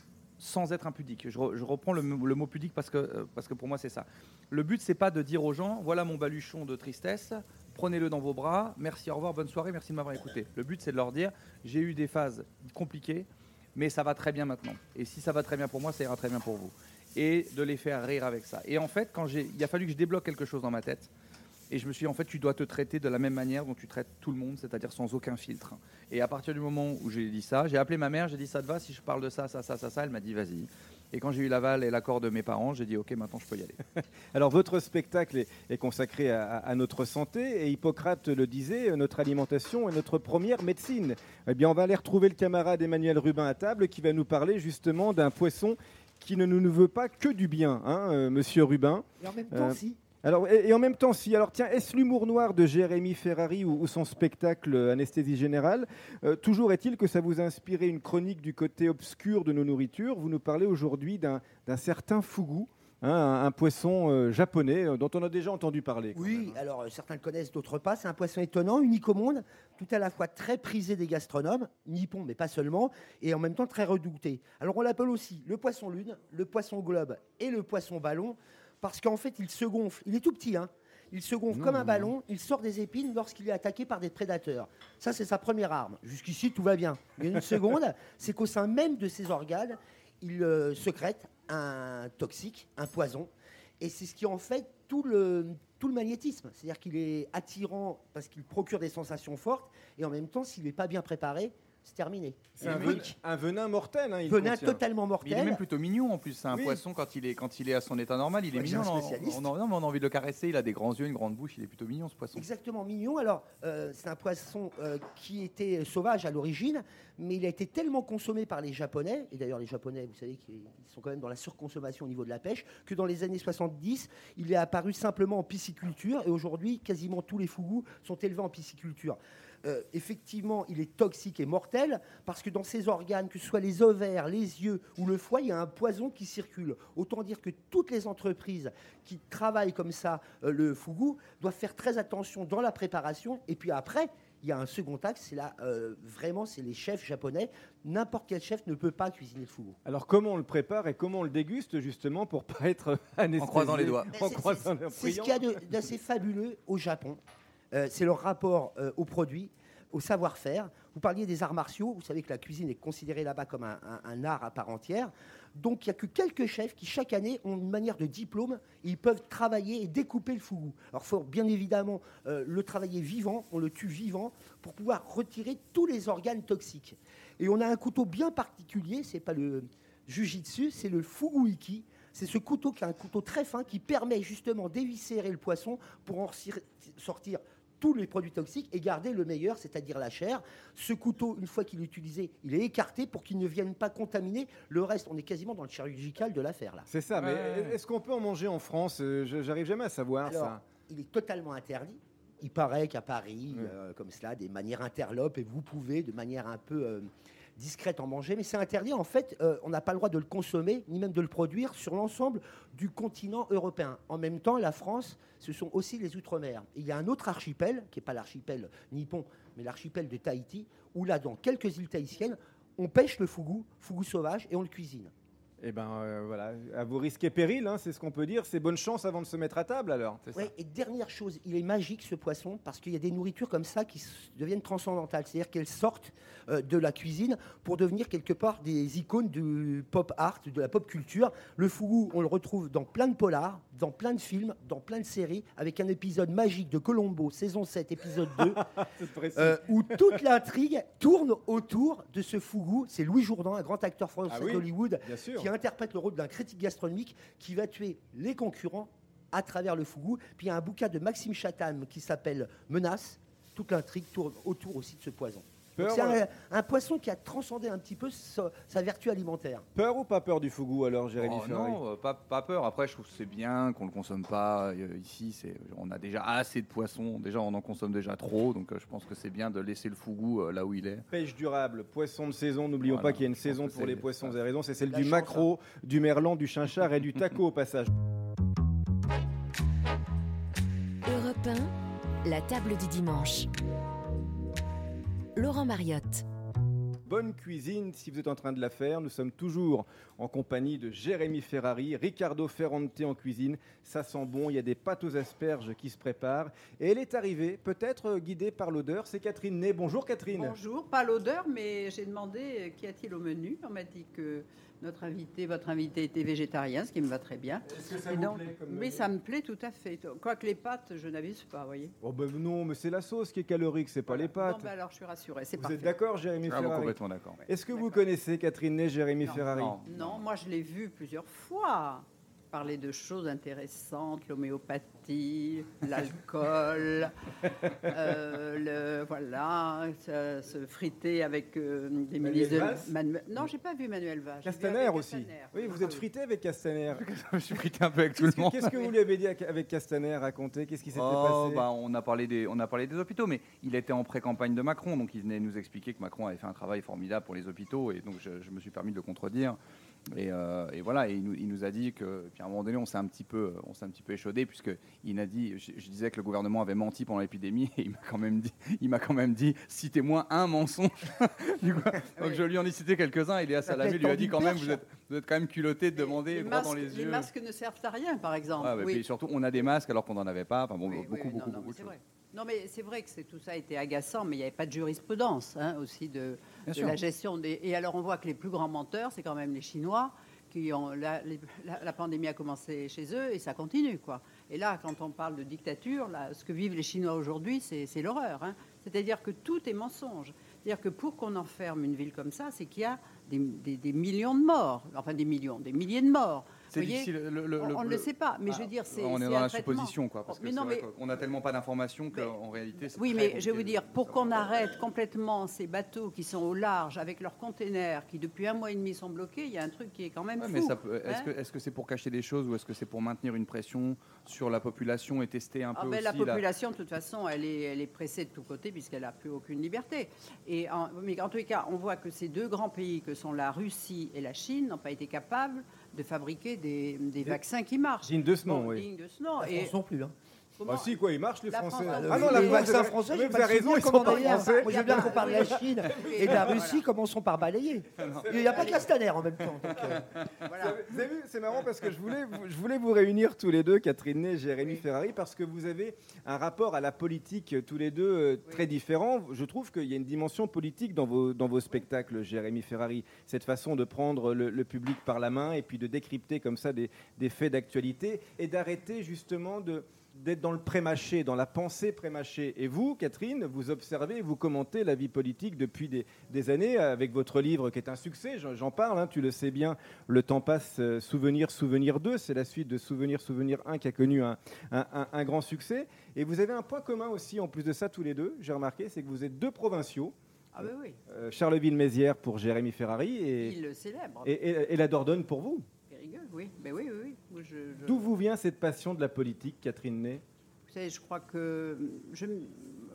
S1: sans être impudique. Je, re- je reprends le, m- le mot pudique parce que, euh, parce que pour moi c'est ça. Le but c'est pas de dire aux gens voilà mon baluchon de tristesse, prenez-le dans vos bras, merci, au revoir, bonne soirée, merci de m'avoir écouté. Le but c'est de leur dire j'ai eu des phases compliquées, mais ça va très bien maintenant. Et si ça va très bien pour moi, ça ira très bien pour vous. Et de les faire rire avec ça. Et en fait, quand j'ai, il a fallu que je débloque quelque chose dans ma tête. Et je me suis dit, en fait, tu dois te traiter de la même manière dont tu traites tout le monde, c'est-à-dire sans aucun filtre. Et à partir du moment où j'ai dit ça, j'ai appelé ma mère, j'ai dit, ça te va si je parle de ça, ça, ça, ça, ça. Elle m'a dit, vas-y. Et quand j'ai eu l'aval et l'accord de mes parents, j'ai dit, ok, maintenant je peux y aller.
S2: Alors, votre spectacle est, est consacré à, à notre santé et Hippocrate le disait, notre alimentation est notre première médecine. Eh bien, on va aller retrouver le camarade Emmanuel Rubin à table qui va nous parler justement d'un poisson qui ne nous veut pas que du bien, hein, euh, monsieur Rubin.
S5: Et en même temps,
S2: Euh,
S5: si.
S2: Alors, et, et en même temps, si, alors tiens, est-ce l'humour noir de Jérémy Ferrari ou, ou son spectacle euh, Anesthésie Générale Euh, Toujours est-il que ça vous a inspiré une chronique du côté obscur de nos nourritures. Vous nous parlez aujourd'hui d'un d'un certain fugu, hein, un, un poisson euh, japonais euh, dont on a déjà entendu parler. quand
S5: Oui,
S2: même, hein.
S5: alors euh, certains le connaissent, d'autres pas. C'est un poisson étonnant, unique au monde, tout à la fois très prisé des gastronomes, nippons, mais pas seulement, et en même temps très redouté. Alors on l'appelle aussi le poisson lune, le poisson globe et le poisson ballon, parce qu'en fait il se gonfle. Il est tout petit, hein. Il se gonfle
S2: Mmh.
S5: comme un ballon, il sort des épines lorsqu'il est attaqué par des prédateurs. Ça, c'est sa première arme. Jusqu'ici, tout va bien. Il y a une seconde, c'est qu'au sein même de ses organes, il euh, sécrète un toxique, un poison. Et c'est ce qui en fait tout le, tout le magnétisme. C'est-à-dire qu'il est attirant parce qu'il procure des sensations fortes. Et en même temps, s'il n'est pas bien préparé, c'est terminé.
S2: C'est un,
S5: Et
S2: ven-
S5: donc,
S2: un venin mortel. Hein, il
S5: venin
S2: contient.
S5: totalement
S1: Mais il est même
S5: mortel.
S1: plutôt mignon en plus. C'est un
S2: Oui.
S1: poisson quand il, est, quand il est à son état normal, il est
S5: Ouais, j'ai
S1: mignon.
S5: un
S1: On,
S5: spécialiste.
S1: on, non, mais on a envie de le caresser. Il a des grands yeux, une grande bouche. Il est plutôt mignon ce poisson.
S5: Exactement mignon. Alors, euh, c'est un poisson euh, qui était sauvage à l'origine, mais il a été tellement consommé par les Japonais, et d'ailleurs les Japonais, vous savez qu'ils sont quand même dans la surconsommation au niveau de la pêche, que dans les années soixante-dix, il est apparu simplement en pisciculture, et aujourd'hui, quasiment tous les fugus sont élevés en pisciculture. Euh, effectivement, il est toxique et mortel parce que dans ses organes, que ce soit les ovaires, les yeux ou le foie, il y a un poison qui circule. Autant dire que toutes les entreprises qui travaillent comme ça euh, le fugu doivent faire très attention dans la préparation. Et puis après, il y a un second axe, c'est là euh, vraiment, c'est les chefs japonais. N'importe quel chef ne peut pas cuisiner le fugu.
S2: Alors, comment on le prépare et comment on le déguste justement pour pas être anesthésié
S1: En croisant les doigts.
S5: Mais
S2: En
S5: c'est-
S2: croisant les- en
S5: C'est ce
S2: priant.
S5: qu'il y a de- d'assez fabuleux au Japon. Euh, c'est leur rapport euh, aux produits, au savoir-faire. Vous parliez des arts martiaux. Vous savez que la cuisine est considérée là-bas comme un, un- un art à part entière. Donc, il n'y a que quelques chefs qui, chaque année, ont une manière de diplôme. Et ils peuvent travailler et découper le fugu. Alors, il faut bien évidemment euh, le travailler vivant. On le tue vivant pour pouvoir retirer tous les organes toxiques. Et on a un couteau bien particulier. C'est pas le jujitsu, c'est le fuguiki. C'est ce couteau qui est un couteau très fin qui permet justement d'éviscérer le poisson pour en cir- sortir tous les produits toxiques et garder le meilleur, c'est-à-dire la chair. Ce couteau, une fois qu'il est utilisé, il est écarté pour qu'il ne vienne pas contaminer le reste. On est quasiment dans le chirurgical de l'affaire là.
S2: C'est ça, mais
S1: Ouais.
S2: est-ce qu'on peut en manger en France Euh, je- J'arrive jamais à savoir
S5: Alors,
S2: ça.
S5: il est totalement interdit. Il paraît qu'à Paris,
S2: Ouais.
S5: euh, comme cela, des manières interlopes, et vous pouvez, de manière un peu euh, discrète en manger, mais c'est interdit. En fait, euh, on n'a pas le droit de le consommer, ni même de le produire sur l'ensemble du continent européen. En même temps, la France, ce sont aussi les Outre-mer. Il y a un autre archipel, qui n'est pas l'archipel nippon, mais l'archipel de Tahiti, où là, dans quelques îles tahitiennes, on pêche le fougou, fougou sauvage, et on le cuisine.
S2: Eh bien, euh, voilà, à vos risques et périls, hein, c'est ce qu'on peut dire. C'est bonne chance avant de se mettre à table, alors. C'est
S5: ouais,
S2: ça.
S5: et dernière chose, il est magique ce poisson parce qu'il y a des nourritures comme ça qui s- deviennent transcendantales, c'est-à-dire qu'elles sortent euh, de la cuisine pour devenir quelque part des icônes du pop art, de la pop culture. Le fougou, on le retrouve dans plein de polars, dans plein de films, dans plein de séries, avec un épisode magique de Columbo, saison sept, épisode deux,
S2: C'est précis.
S5: euh, où toute l'intrigue tourne autour de ce fougou. C'est Louis Jourdan, un grand acteur français
S2: Ah oui,
S5: d'Hollywood,
S2: bien sûr.
S5: qui interprète le rôle d'un critique gastronomique qui va tuer les concurrents à travers le fougou. Puis il y a un bouquin de Maxime Chatham qui s'appelle Menace. Toute l'intrigue tourne autour aussi de ce poison. Donc
S2: Peur,
S5: c'est
S2: euh,
S5: un, un poisson qui a transcendé un petit peu sa, sa vertu alimentaire.
S2: Peur ou pas peur du fougou, alors, Jérémy
S1: Oh,
S2: Ferrari?
S1: non, euh, pas, pas peur. Après, je trouve que c'est bien qu'on ne le consomme pas euh, ici. C'est, on a déjà assez de poissons. Déjà, on en consomme déjà trop. Donc, euh, je pense que c'est bien de laisser le fougou euh, là où il est.
S2: Pêche durable, poisson de saison. N'oublions
S1: Voilà,
S2: pas qu'il y a une
S1: je pense
S2: saison
S1: que
S2: pour les
S1: c'est-
S2: poissons,
S1: ça-
S2: vous avez raison. C'est celle
S5: La
S2: du
S5: chance,
S2: maquereau, du merlan, du chinchard et du taco au passage.
S4: Europe un, la table du dimanche. Laurent Mariotte.
S2: Bonne cuisine si vous êtes en train de la faire. Nous sommes toujours en compagnie de Jérémy Ferrari, Ricardo Ferrante en cuisine. Ça sent bon, il y a des pâtes aux asperges qui se préparent. Et elle est arrivée, peut-être guidée par l'odeur. C'est Catherine Ney. Bonjour Catherine.
S6: Bonjour, pas l'odeur, mais j'ai demandé euh, qu'y a-t-il au menu. On m'a dit que notre invité, votre invité était végétarien, ce qui me va très bien.
S2: Est-ce que ça
S6: Et
S2: vous
S6: donc-
S2: plaît comme
S6: mais
S2: menu?
S6: ça me plaît tout à fait. Quoique les pâtes, je n'avise pas, vous voyez.
S2: Oh ben non, mais c'est la sauce qui est calorique, c'est pas les pâtes.
S6: Bon, ben alors je suis rassurée, c'est
S2: Vous
S6: parfait.
S2: êtes d'accord, Jérémy
S1: Ah, bon,
S2: Ferrari?
S1: complètement d'accord.
S2: Est-ce que vous
S6: D'accord.
S2: connaissez Catherine Ney, Jérémy
S6: Non.
S2: Ferrari?
S1: Non.
S6: Non, moi je l'ai vu plusieurs fois parler de choses intéressantes, l'homéopathie, l'alcool, euh, le voilà, se, se friter avec euh, des
S2: Manuel
S6: milices de.
S2: Valls
S6: Manu- Non, j'ai pas vu Manuel Valls. j'ai vu
S2: Castaner
S6: avec
S2: aussi.
S6: Castaner.
S2: Oui, vous
S6: Ah
S2: êtes frité avec Castaner.
S1: Je suis frité un peu avec tout le
S2: Qu'est-ce que,
S1: monde.
S2: qu'est-ce que vous lui avez dit à- avec Castaner? Racontez, qu'est-ce qui s'était
S1: Oh,
S2: passé?
S1: bah, on, a parlé des, on a parlé des hôpitaux, mais il était en pré-campagne de Macron, donc il venait nous expliquer que Macron avait fait un travail formidable pour les hôpitaux, et donc je, je me suis permis de le contredire. Et, euh, et voilà, et il, nous, il nous a dit que, puis à un moment donné, on s'est un petit peu, on s'est un petit peu échaudé, puisque il a dit, je, je disais que le gouvernement avait menti pendant l'épidémie, et il m'a quand même dit, il m'a quand même dit, citez-moi un mensonge. Du coup, donc je lui en ai cité quelques-uns. Il est à Salamé, lui a dit quand même, vous êtes, vous êtes quand même culotté de demander
S6: les
S1: droit
S6: masques,
S1: dans les
S6: les
S1: yeux.
S6: masques ne servent à rien, par exemple.
S1: Ah, bah,
S6: oui.
S1: puis surtout, on a des masques alors qu'on n'en avait pas. Enfin bon,
S6: Oui,
S1: beaucoup,
S6: oui,
S1: beaucoup,
S6: non, non,
S1: beaucoup
S6: mais
S1: de
S6: c'est
S1: choses.
S6: vrai. Non, mais c'est vrai que c'est, tout ça a été agaçant, mais il n'y avait pas de jurisprudence hein, aussi de,
S1: Bien
S6: de
S1: sûr.
S6: la gestion. Des... Et alors, on voit que les plus grands menteurs, c'est quand même les Chinois, qui ont la, les- la, la pandémie a commencé chez eux et ça continue, quoi. Et là, quand on parle de dictature, là, ce que vivent les Chinois aujourd'hui, c'est, c'est l'horreur. Hein. C'est-à-dire que tout est mensonge. C'est-à-dire que pour qu'on enferme une ville comme ça, c'est qu'il y a des, des- des millions de morts, enfin des millions, des milliers de morts.
S1: C'est
S6: Vous voyez,
S1: difficile. Le, le-
S6: on
S1: le-
S6: on ne le sait pas, mais je veux dire, c'est
S1: on est
S6: c'est
S1: dans
S6: un
S1: la
S6: traitement.
S1: supposition, quoi. Parce que
S6: Mais
S1: c'est
S6: non,
S1: vrai
S6: mais
S1: qu'on a tellement pas d'informations
S6: Mais-
S1: qu'en réalité. C'est
S6: oui,
S1: très
S6: mais je vais
S1: compliqué
S6: vous
S1: de-
S6: dire, pour qu'on arrête complètement ces bateaux qui sont au large avec leurs containers, qui depuis un mois et demi sont bloqués, il y a un truc qui est quand même
S1: Ouais,
S6: fou.
S1: mais ça peut- est-ce
S6: hein.
S1: que est-ce que c'est pour cacher des choses ou est-ce que c'est pour maintenir une pression sur la population et tester un
S6: Ah
S1: peu
S6: ben,
S1: aussi
S6: la population, de toute façon, elle est, elle est pressée de tous côtés puisqu'elle n'a plus aucune liberté. Et en, mais en tous les cas, on voit que ces deux grands pays, que sont la Russie et la Chine, n'ont pas été capables de fabriquer des, des vaccins qui marchent.
S2: Digne de ce nom,
S6: Bon,
S2: oui.
S6: digne de ce nom.
S5: La
S6: Et
S5: France non plus. Hein.
S6: comment-
S2: Ah si, quoi, ils marchent les
S6: La
S2: Français.
S6: France,
S2: Ah non,
S5: les
S2: la France,
S5: vaccins
S2: vous-
S5: français,
S2: oui,
S5: j'ai
S2: vous
S5: pas
S2: avez
S5: de
S2: raison, ils
S5: souvenir
S2: sont
S5: qu'on
S2: pas
S5: en ait un.
S2: français.
S5: Moi, je veux bien qu'on parle de la Chine et de la Russie,
S6: Voilà.
S5: commençons par balayer. Il n'y a pas de Castaner en même temps. donc, euh,
S6: Voilà.
S2: Vous avez vu, c'est marrant parce que je voulais, vous, je voulais vous réunir tous les deux, Catherine Ney et Jérémy Ferrari, parce que vous avez un rapport à la politique tous les deux euh, très différent. Je trouve qu'il y a une dimension politique dans vos, dans vos spectacles, Jérémy Ferrari. Cette façon de prendre le, le public par la main et puis de décrypter comme ça des, des faits d'actualité et d'arrêter justement de d'être dans le prémâché, dans la pensée prémâchée. Et vous, Catherine, vous observez, vous commentez la vie politique depuis des, des années avec votre livre qui est un succès, j'en j'en parle, hein, tu le sais bien, Le temps passe, euh, Souvenir, Souvenir deux, c'est la suite de Souvenir, Souvenir un qui a connu un, un- un- un grand succès. Et vous avez un point commun aussi, en plus de ça, tous les deux, j'ai remarqué, c'est que vous êtes deux provinciaux,
S6: Ah oui, oui.
S2: euh, Charleville-Mézières pour Jérémy Ferrari et,
S6: Il le célèbre.
S2: et, et- et la Dordogne pour vous.
S6: Périgueux, oui. Mais oui, oui, oui. Moi, je- je-
S2: D'où vous vient cette passion de la politique, Catherine Ney?
S6: Vous savez, je crois que je,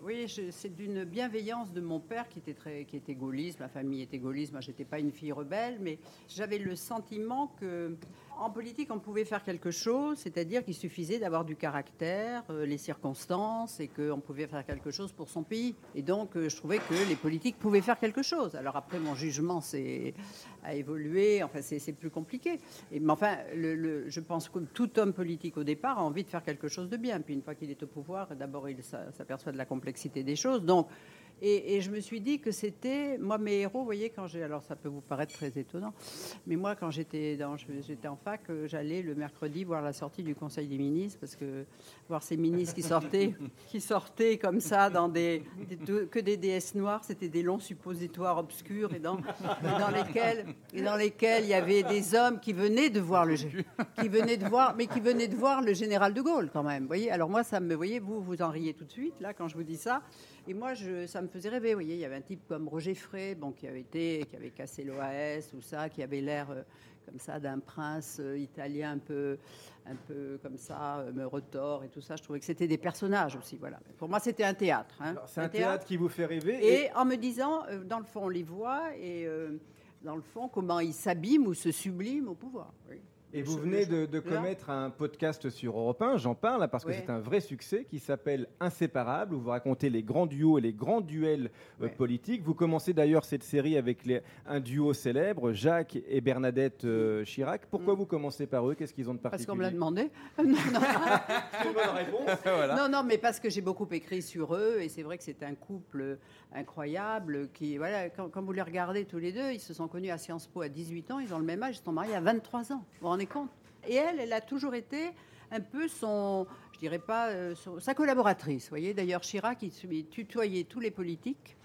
S6: oui, je, c'est d'une bienveillance de mon père qui était, très, qui était gaulliste, ma famille était gaulliste, moi je n'étais pas une fille rebelle, mais j'avais le sentiment qu'en politique on pouvait faire quelque chose, c'est-à-dire qu'il suffisait d'avoir du caractère, euh, les circonstances, et qu'on pouvait faire quelque chose pour son pays. Et donc euh, je trouvais que les politiques pouvaient faire quelque chose. Alors après, mon jugement c'est, a évolué, enfin c'est, c'est plus compliqué. Et, mais enfin, le, le, je pense que tout homme politique au départ a envie de faire quelque chose de bien, puis une fois qu'il est au pouvoir, d'abord il s'aperçoit de la complexité des choses. Donc, et, et je me suis dit que c'était, moi, mes héros, vous voyez, quand j'ai, alors ça peut vous paraître très étonnant, mais moi, quand j'étais, dans, j'étais en fac, j'allais le mercredi voir la sortie du Conseil des ministres, parce que voir ces ministres qui sortaient, qui sortaient comme ça, dans des, des que des déesses noires, c'était des longs suppositoires obscurs, et dans, et dans lesquels, et dans lesquels il y avait des hommes qui venaient de voir le, qui venaient de voir, mais qui venaient de voir le général de Gaulle, quand même. Vous voyez, alors moi, ça me, voyez, vous, vous en riez tout de suite là quand je vous dis ça. Et moi, je, ça me faisait rêver. Vous voyez, il y avait un type comme Roger Frey, bon, qui avait été, qui avait cassé l'O A S, tout ça, qui avait l'air euh, comme ça d'un prince euh, italien un peu, un peu comme ça, euh, me retort et tout ça. Je trouvais que c'était des personnages aussi. Voilà. Pour moi, c'était un théâtre. Hein.
S2: Alors, c'est un, un théâtre, théâtre qui vous fait rêver.
S6: Et, et en me disant, euh, dans le fond, on les voit et euh, dans le fond, comment ils s'abîment ou se subliment au pouvoir. Oui.
S2: Et vous venez de, de commettre un podcast sur Europe un, j'en parle, parce que oui. c'est un vrai succès, qui s'appelle Inséparables, où vous racontez les grands duos et les grands duels oui. euh, politiques. Vous commencez d'ailleurs cette série avec les, un duo célèbre, Jacques et Bernadette euh, Chirac. Pourquoi mm. vous commencez par eux? Qu'est-ce qu'ils ont de particulier?
S6: Parce qu'on me l'a demandé. non, non.
S2: C'est une bonne réponse.
S6: Voilà. Non, non, mais parce que j'ai beaucoup écrit sur eux, et c'est vrai que c'est un couple incroyable, qui, voilà, quand, quand vous les regardez tous les deux, ils se sont connus à Sciences Po à dix-huit ans, ils ont le même âge, ils se sont mariés à vingt-trois ans. Vous vous rendez compte? Et elle, elle a toujours été un peu son, je dirais pas, euh, son, sa collaboratrice. Vous voyez, d'ailleurs, Chirac, il, il tutoyait tous les politiques.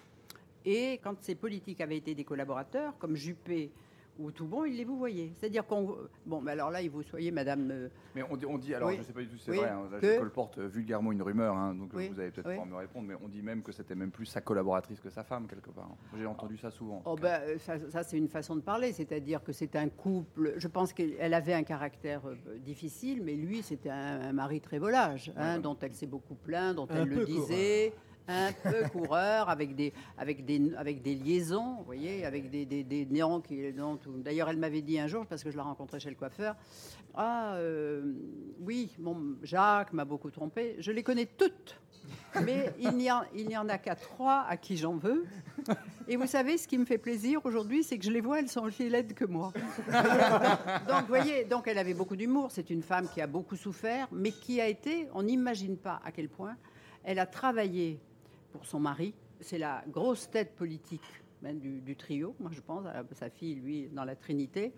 S6: Et quand ces politiques avaient été des collaborateurs, comme Juppé ou Toubon, il les vous voyait. C'est-à-dire qu'on... Bon, mais alors là, il vous soyez madame... Euh...
S1: Mais on dit, on dit alors oui. je ne sais pas du tout si c'est
S6: oui.
S1: vrai, hein, là,
S6: que...
S1: je colporte vulgairement une rumeur, hein, donc oui. vous allez peut-être
S6: oui.
S1: pouvoir me répondre, mais on dit même que c'était même plus sa collaboratrice que sa femme, quelque part. J'ai entendu ça souvent.
S6: Oh ben, ça, ça, c'est une façon de parler, c'est-à-dire que c'est un couple... Je pense qu'elle avait un caractère euh, difficile, mais lui, c'était un, un mari très volage, hein, ouais. dont elle s'est beaucoup plaint, dont
S2: un
S6: elle le disait... Coureur. Un peu coureur, avec des, avec, des, avec des liaisons, vous voyez, avec des, des, des néants qui... Dont, d'ailleurs, elle m'avait dit un jour, parce que je la rencontrais chez le coiffeur, « Ah, euh, oui, bon, Jacques m'a beaucoup trompé. Je les connais toutes, mais il n'y en, il n'y en a qu'à trois à qui j'en veux. Et vous savez, ce qui me fait plaisir aujourd'hui, c'est que je les vois, elles sont aussi laides que moi. » Donc, vous voyez, donc elle avait beaucoup d'humour. C'est une femme qui a beaucoup souffert, mais qui a été, on n'imagine pas à quel point, elle a travaillé pour son mari. C'est la grosse tête politique hein, du, du trio, moi je pense, à sa fille, lui, dans la Trinité.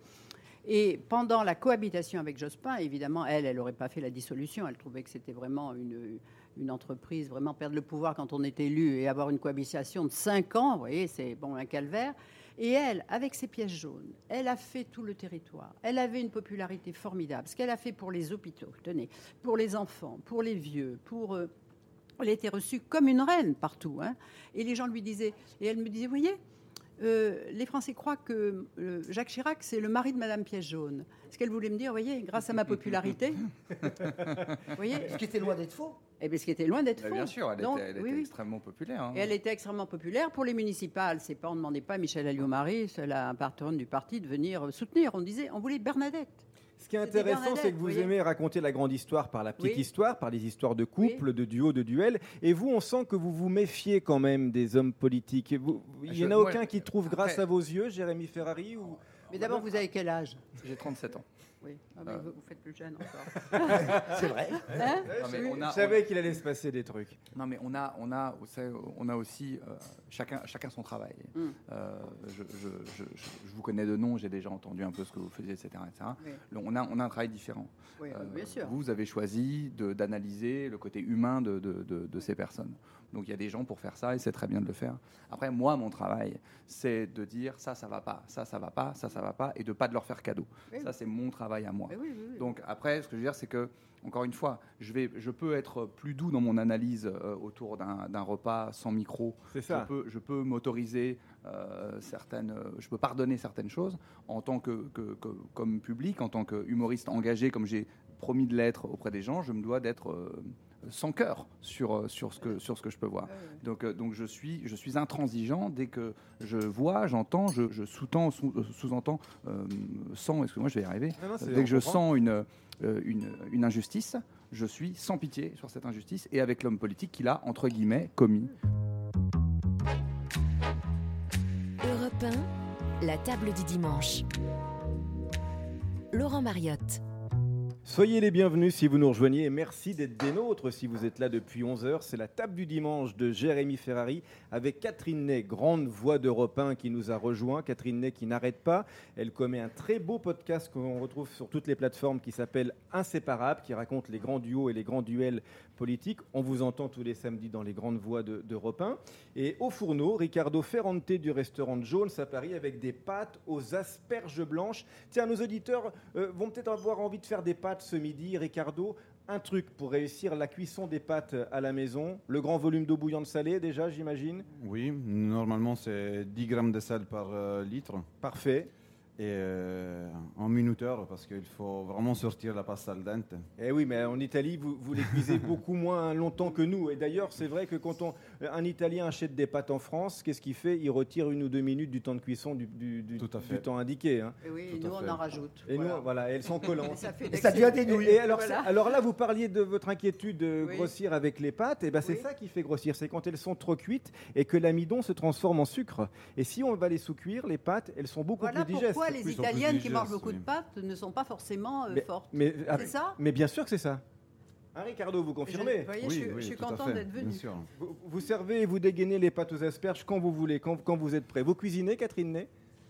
S6: Et pendant la cohabitation avec Jospin, évidemment, elle, elle n'aurait pas fait la dissolution. Elle trouvait que c'était vraiment une, une entreprise, vraiment perdre le pouvoir quand on est élu et avoir une cohabitation de cinq ans, vous voyez, c'est bon, un calvaire. Et elle, avec ses pièces jaunes, elle a fait tout le territoire. Elle avait une popularité formidable. Ce qu'elle a fait pour les hôpitaux, tenez, pour les enfants, pour les vieux, pour... Euh, Elle a été reçue comme une reine partout. Hein. Et les gens lui disaient... Et elle me disait, vous voyez, euh, les Français croient que euh, Jacques Chirac, c'est le mari de Madame Pièce Jaune. Ce qu'elle voulait me dire, vous voyez, grâce à ma popularité... vous voyez,
S5: ce qui était loin d'être faux.
S6: Eh bien, ce qui était loin d'être
S1: bah,
S6: faux.
S1: Bien sûr, elle
S6: Donc,
S1: était, elle
S6: oui,
S1: était
S6: oui.
S1: extrêmement populaire. Hein.
S6: Et elle était extrêmement populaire. Pour les municipales, c'est pas, on ne demandait pas à Michel Alliot-Marie, la patronne du parti, de venir soutenir. On disait, on voulait Bernadette.
S2: Ce qui est intéressant, c'est que vous, vous aimez raconter la grande histoire par la petite
S6: oui. histoire,
S2: par les histoires de couple,
S6: oui.
S2: de duos, de duels. Et vous, on sent que vous vous méfiez quand même des hommes politiques. Vous, il n'y en a moi, aucun qui trouve après, grâce à vos yeux, Jérémy Ferrari ou...
S6: Mais d'abord, vous avez quel âge?
S1: J'ai trente-sept ans.
S6: Oui, ah, mais euh... vous, vous faites plus jeune encore.
S5: C'est vrai.
S6: Hein
S2: non, mais on a, Je savais on... qu'il allait se passer des trucs.
S1: Non, mais on a, on a, on a aussi euh, chacun, chacun son travail. Mm. Euh, je, je, je, je vous connais de nom, j'ai déjà entendu un peu ce que vous faisiez, et cetera, et cetera. Oui. On a, on a un travail différent.
S6: Oui, euh, bien sûr.
S1: Vous avez choisi de, d'analyser le côté humain de, de, de, de ces personnes. Donc il y a des gens pour faire ça et c'est très bien de le faire. Après, moi, mon travail, c'est de dire ça, ça va pas, ça, ça va pas, ça, ça va pas, et de pas de leur faire cadeau. Oui. Ça, c'est mon travail à moi.
S6: Oui, oui, oui.
S1: Donc après, ce que je veux dire, c'est que, encore une fois, je, vais, je peux être plus doux dans mon analyse euh, autour d'un, d'un repas sans micro.
S2: C'est ça.
S1: Je peux, je peux m'autoriser euh, certaines, euh, je peux pardonner certaines choses en tant que, que, que comme public, en tant qu'humoriste engagé, comme j'ai promis de l'être auprès des gens, je me dois d'être euh, sans cœur sur, sur, ce que, sur ce que je peux voir. Donc, euh, donc je, suis, je suis intransigeant dès que je vois, j'entends, je, je sous-tends, sous, sous-entends, euh, sens, excuse-moi, je vais y arriver.
S2: Ah non, c'est-
S1: Dès que je
S2: on comprend.
S1: sens une, euh, une, une injustice, je suis sans pitié sur cette injustice et avec l'homme politique qui l'a, entre guillemets, commis.
S4: Europe un, la table du dimanche. Laurent Mariotte.
S2: Soyez les bienvenus si vous nous rejoignez et merci d'être des nôtres si vous êtes là depuis onze heures. C'est la table du dimanche de Jérémy Ferrari avec Catherine Ney, grande voix d'Europe un qui nous a rejoint. Catherine Ney qui n'arrête pas. Elle commet un très beau podcast qu'on retrouve sur toutes les plateformes qui s'appelle Inséparables, qui raconte les grands duos et les grands duels politiques. On vous entend tous les samedis dans les grandes voix de- d'Europe un. Et au fourneau, Ricardo Ferrante du restaurant Jones à Paris avec des pâtes aux asperges blanches. Tiens, nos auditeurs euh, vont peut-être avoir envie de faire des pâtes ce midi. Ricardo, un truc pour réussir la cuisson des pâtes à la maison. Le grand volume d'eau bouillante salée déjà, j'imagine.
S3: Oui, normalement c'est dix grammes de sel par euh, litre.
S2: Parfait.
S3: Et euh, en minuteur, parce qu'il faut vraiment sortir la pasta al dente.
S2: Eh oui, mais en Italie, vous, vous les cuisez beaucoup moins longtemps que nous. Et d'ailleurs, c'est vrai que quand on, un Italien achète des pâtes en France, qu'est-ce qu'il fait? Il retire une ou deux minutes du temps de cuisson du, du- du-
S3: Tout à
S2: du
S3: fait.
S2: temps indiqué. Hein.
S6: Et oui,
S3: Tout à
S6: nous,
S3: fait.
S6: on en rajoute.
S2: Et
S6: voilà.
S2: nous, voilà, elles sont
S6: Et
S2: collantes.
S6: ça fait
S5: Et ça devient des
S2: Et,
S5: nouilles.
S2: et alors,
S6: Voilà.
S2: c'est- alors là, vous parliez de votre inquiétude de
S6: Oui.
S2: grossir avec les pâtes. Et ben, c'est
S6: Oui.
S2: ça qui fait grossir. C'est quand elles sont trop cuites et que l'amidon se transforme en sucre. Et si on va les sous-cuire, les pâtes, elles sont beaucoup
S6: Voilà
S2: plus digestes.
S6: pourquoi les
S3: Ils sont plus
S6: Italiennes qui
S3: digestes,
S6: mangent beaucoup
S3: oui.
S6: de pâtes ne sont pas forcément euh,
S2: Mais-
S6: fortes.
S2: Mais, ah,
S6: C'est ça
S2: mais bien sûr que c'est ça. Hein, Ricardo, vous
S6: Je-
S2: confirmez?
S6: Vous voyez, je, suis- je suis
S3: tout à
S6: contente
S3: fait,
S6: d'être venue.
S3: bien sûr.
S2: Vous, vous servez et vous dégainez les pâtes aux asperges quand vous voulez, quand, quand vous êtes prêt. Vous cuisinez, Catherine Ney?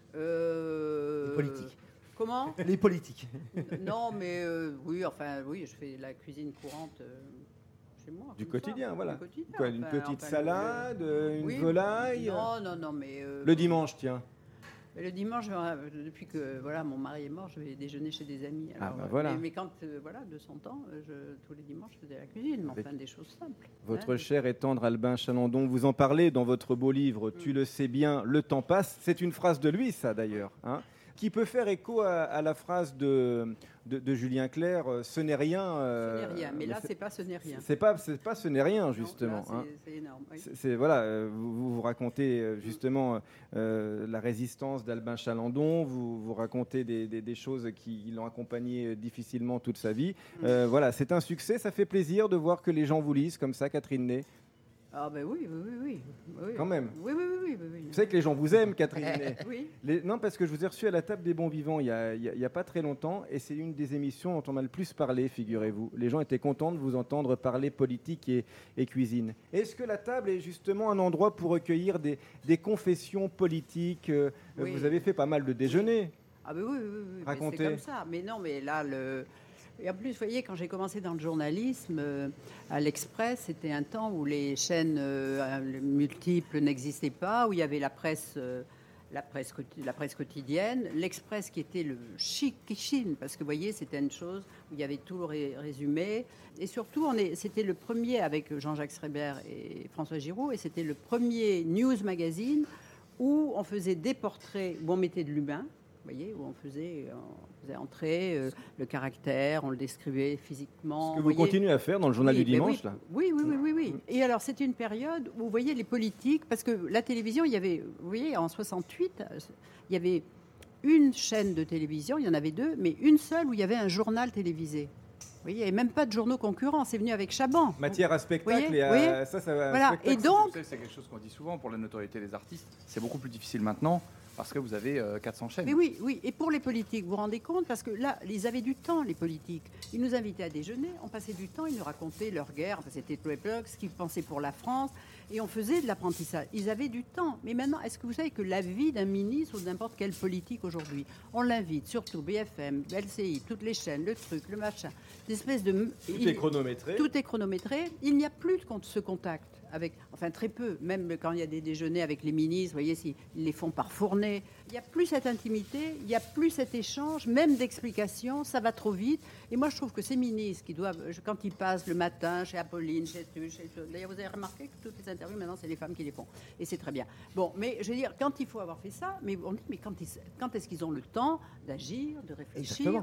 S6: Euh,
S5: Les politiques.
S6: Comment
S5: Les politiques.
S6: Non, mais euh, oui, enfin, oui, je fais la cuisine courante euh, chez moi.
S2: Du
S6: comme ça,
S2: quotidien,
S6: du
S2: voilà.
S6: quotidien,
S2: Quoi, une
S6: enfin,
S2: petite
S6: enfin, le-
S2: salade, euh, une
S6: oui,
S2: volaille?
S6: Non, non, non, mais. euh,
S2: Le dimanche, tiens.
S6: mais le dimanche, euh, depuis que voilà, mon mari est mort, je vais déjeuner chez des amis.
S2: Ah,
S6: Alors,
S2: bah
S6: euh,
S2: voilà.
S6: Mais, mais quand, euh, voilà, de son temps, euh, je- tous les dimanches, je faisais la cuisine, mais
S2: Avec
S6: enfin des choses simples.
S2: Votre
S6: hein.
S2: cher et tendre Albin Chalandon, vous en parlez dans votre beau livre « Tu
S6: Mm.
S2: le sais bien, le temps passe ». C'est une phrase de lui, ça, d'ailleurs, hein, qui peut faire écho à, à la phrase de, de, de Julien Clerc euh, « Ce n'est rien
S6: Ce
S2: euh,
S6: n'est rien, mais là,
S2: c'est-
S6: c'est pas ce n'est rien.
S2: C'est pas, c'est pas « Ce n'est rien »,
S6: Non,
S2: justement.
S6: là, c'est-
S2: hein.
S6: c'est énorme. oui.
S2: C'est, c'est- voilà, euh, vous, vous- vous racontez euh, justement euh, la résistance d'Albin Chalandon, vous, vous racontez des, des- des choses qui l'ont accompagné euh, difficilement toute sa vie.
S6: Mm.
S2: Euh, voilà, c'est un succès, ça fait plaisir de voir que les gens vous lisent comme ça, Catherine Ney.
S6: Ah ben oui, oui, oui, oui, oui.
S2: Quand même.
S6: Oui, oui, oui, oui, oui, oui.
S2: Vous savez que les gens vous aiment, Catherine Ney.
S6: Oui.
S2: Les- non, parce que je vous ai reçu à la table des bons vivants il n'y a, il y a- il y a pas très longtemps, et c'est une des émissions dont on a le plus parlé, figurez-vous. Les gens étaient contents de vous entendre parler politique et, et cuisine. Est-ce que la table est justement un endroit pour recueillir des, des confessions politiques? euh,
S6: Oui.
S2: Vous avez fait pas mal de déjeuners.
S6: Ah ben oui, oui, oui, oui, mais
S2: Racontez.
S6: c'est comme ça. Mais non, mais là, le... Et en plus, vous voyez, quand j'ai commencé dans le journalisme, euh, à l'Express, c'était un temps où les chaînes euh, multiples n'existaient pas, où il y avait la presse, euh, la presse, quoti- la presse quotidienne, l'Express qui était le chic qui chine, parce que vous voyez, c'était une chose où il y avait tout le ré- résumé. Et surtout, on est, c'était le premier avec Jean-Jacques Schreiber et François Giraud, et c'était le premier news magazine où on faisait des portraits, où on mettait de l'humain. Vous voyez, où on faisait, on faisait entrer euh, le caractère, on le décrivait physiquement.
S2: Ce que vous
S6: voyez.
S2: continuez à faire dans le journal
S6: Oui,
S2: du
S6: mais
S2: dimanche,
S6: oui,
S2: là.
S6: oui, oui, oui, oui, oui. Et alors, c'était une période où, vous voyez, les politiques, parce que la télévision, il y avait, vous voyez, en soixante-huit, euh, il y avait une chaîne de télévision, il y en avait deux, mais une seule où il y avait un journal télévisé. Vous voyez, il n'y avait même pas de journaux concurrents, c'est venu avec Chaban.
S2: Matière à spectacle,
S6: voyez,
S2: et à,
S6: voyez.
S2: ça, ça va.
S6: Voilà,
S2: spectacle,
S6: et donc,
S1: Vous savez, c'est quelque chose qu'on dit souvent pour la notoriété des artistes. C'est beaucoup plus difficile maintenant parce que vous avez euh, quatre cents chaînes.
S6: Mais oui, oui. Et pour les politiques, vous vous rendez compte? Parce que là, ils avaient du temps, les politiques. Ils nous invitaient à déjeuner, on passait du temps, ils nous racontaient leur guerre, enfin, c'était tout l'époque, ce qu'ils pensaient pour la France, et on faisait de l'apprentissage. Ils avaient du temps. Mais maintenant, est-ce que vous savez que la vie d'un ministre ou de n'importe quelle politique aujourd'hui, on l'invite, surtout B F M, L C I, toutes les chaînes, le truc, le machin, des espèces de...
S2: Tout
S6: il-
S2: est chronométré.
S6: Tout est chronométré. Il n'y a plus de con- ce contact avec, enfin très peu, même quand il y a des déjeuners avec les ministres, vous voyez, s'ils les font par fournée. Il n'y a plus cette intimité, il n'y a plus cet échange, même d'explications, ça va trop vite. Et moi, je trouve que ces ministres qui doivent, je- quand ils passent le matin chez Apolline, chez tu, chez tu- d'ailleurs, vous avez remarqué que toutes les interviews, maintenant, c'est les femmes qui les font. Et c'est très bien. Bon, mais je veux dire, quand il faut avoir fait ça, mais on dit, mais quand, ils- quand est-ce qu'ils ont le temps d'agir, de réfléchir?
S5: Exactement.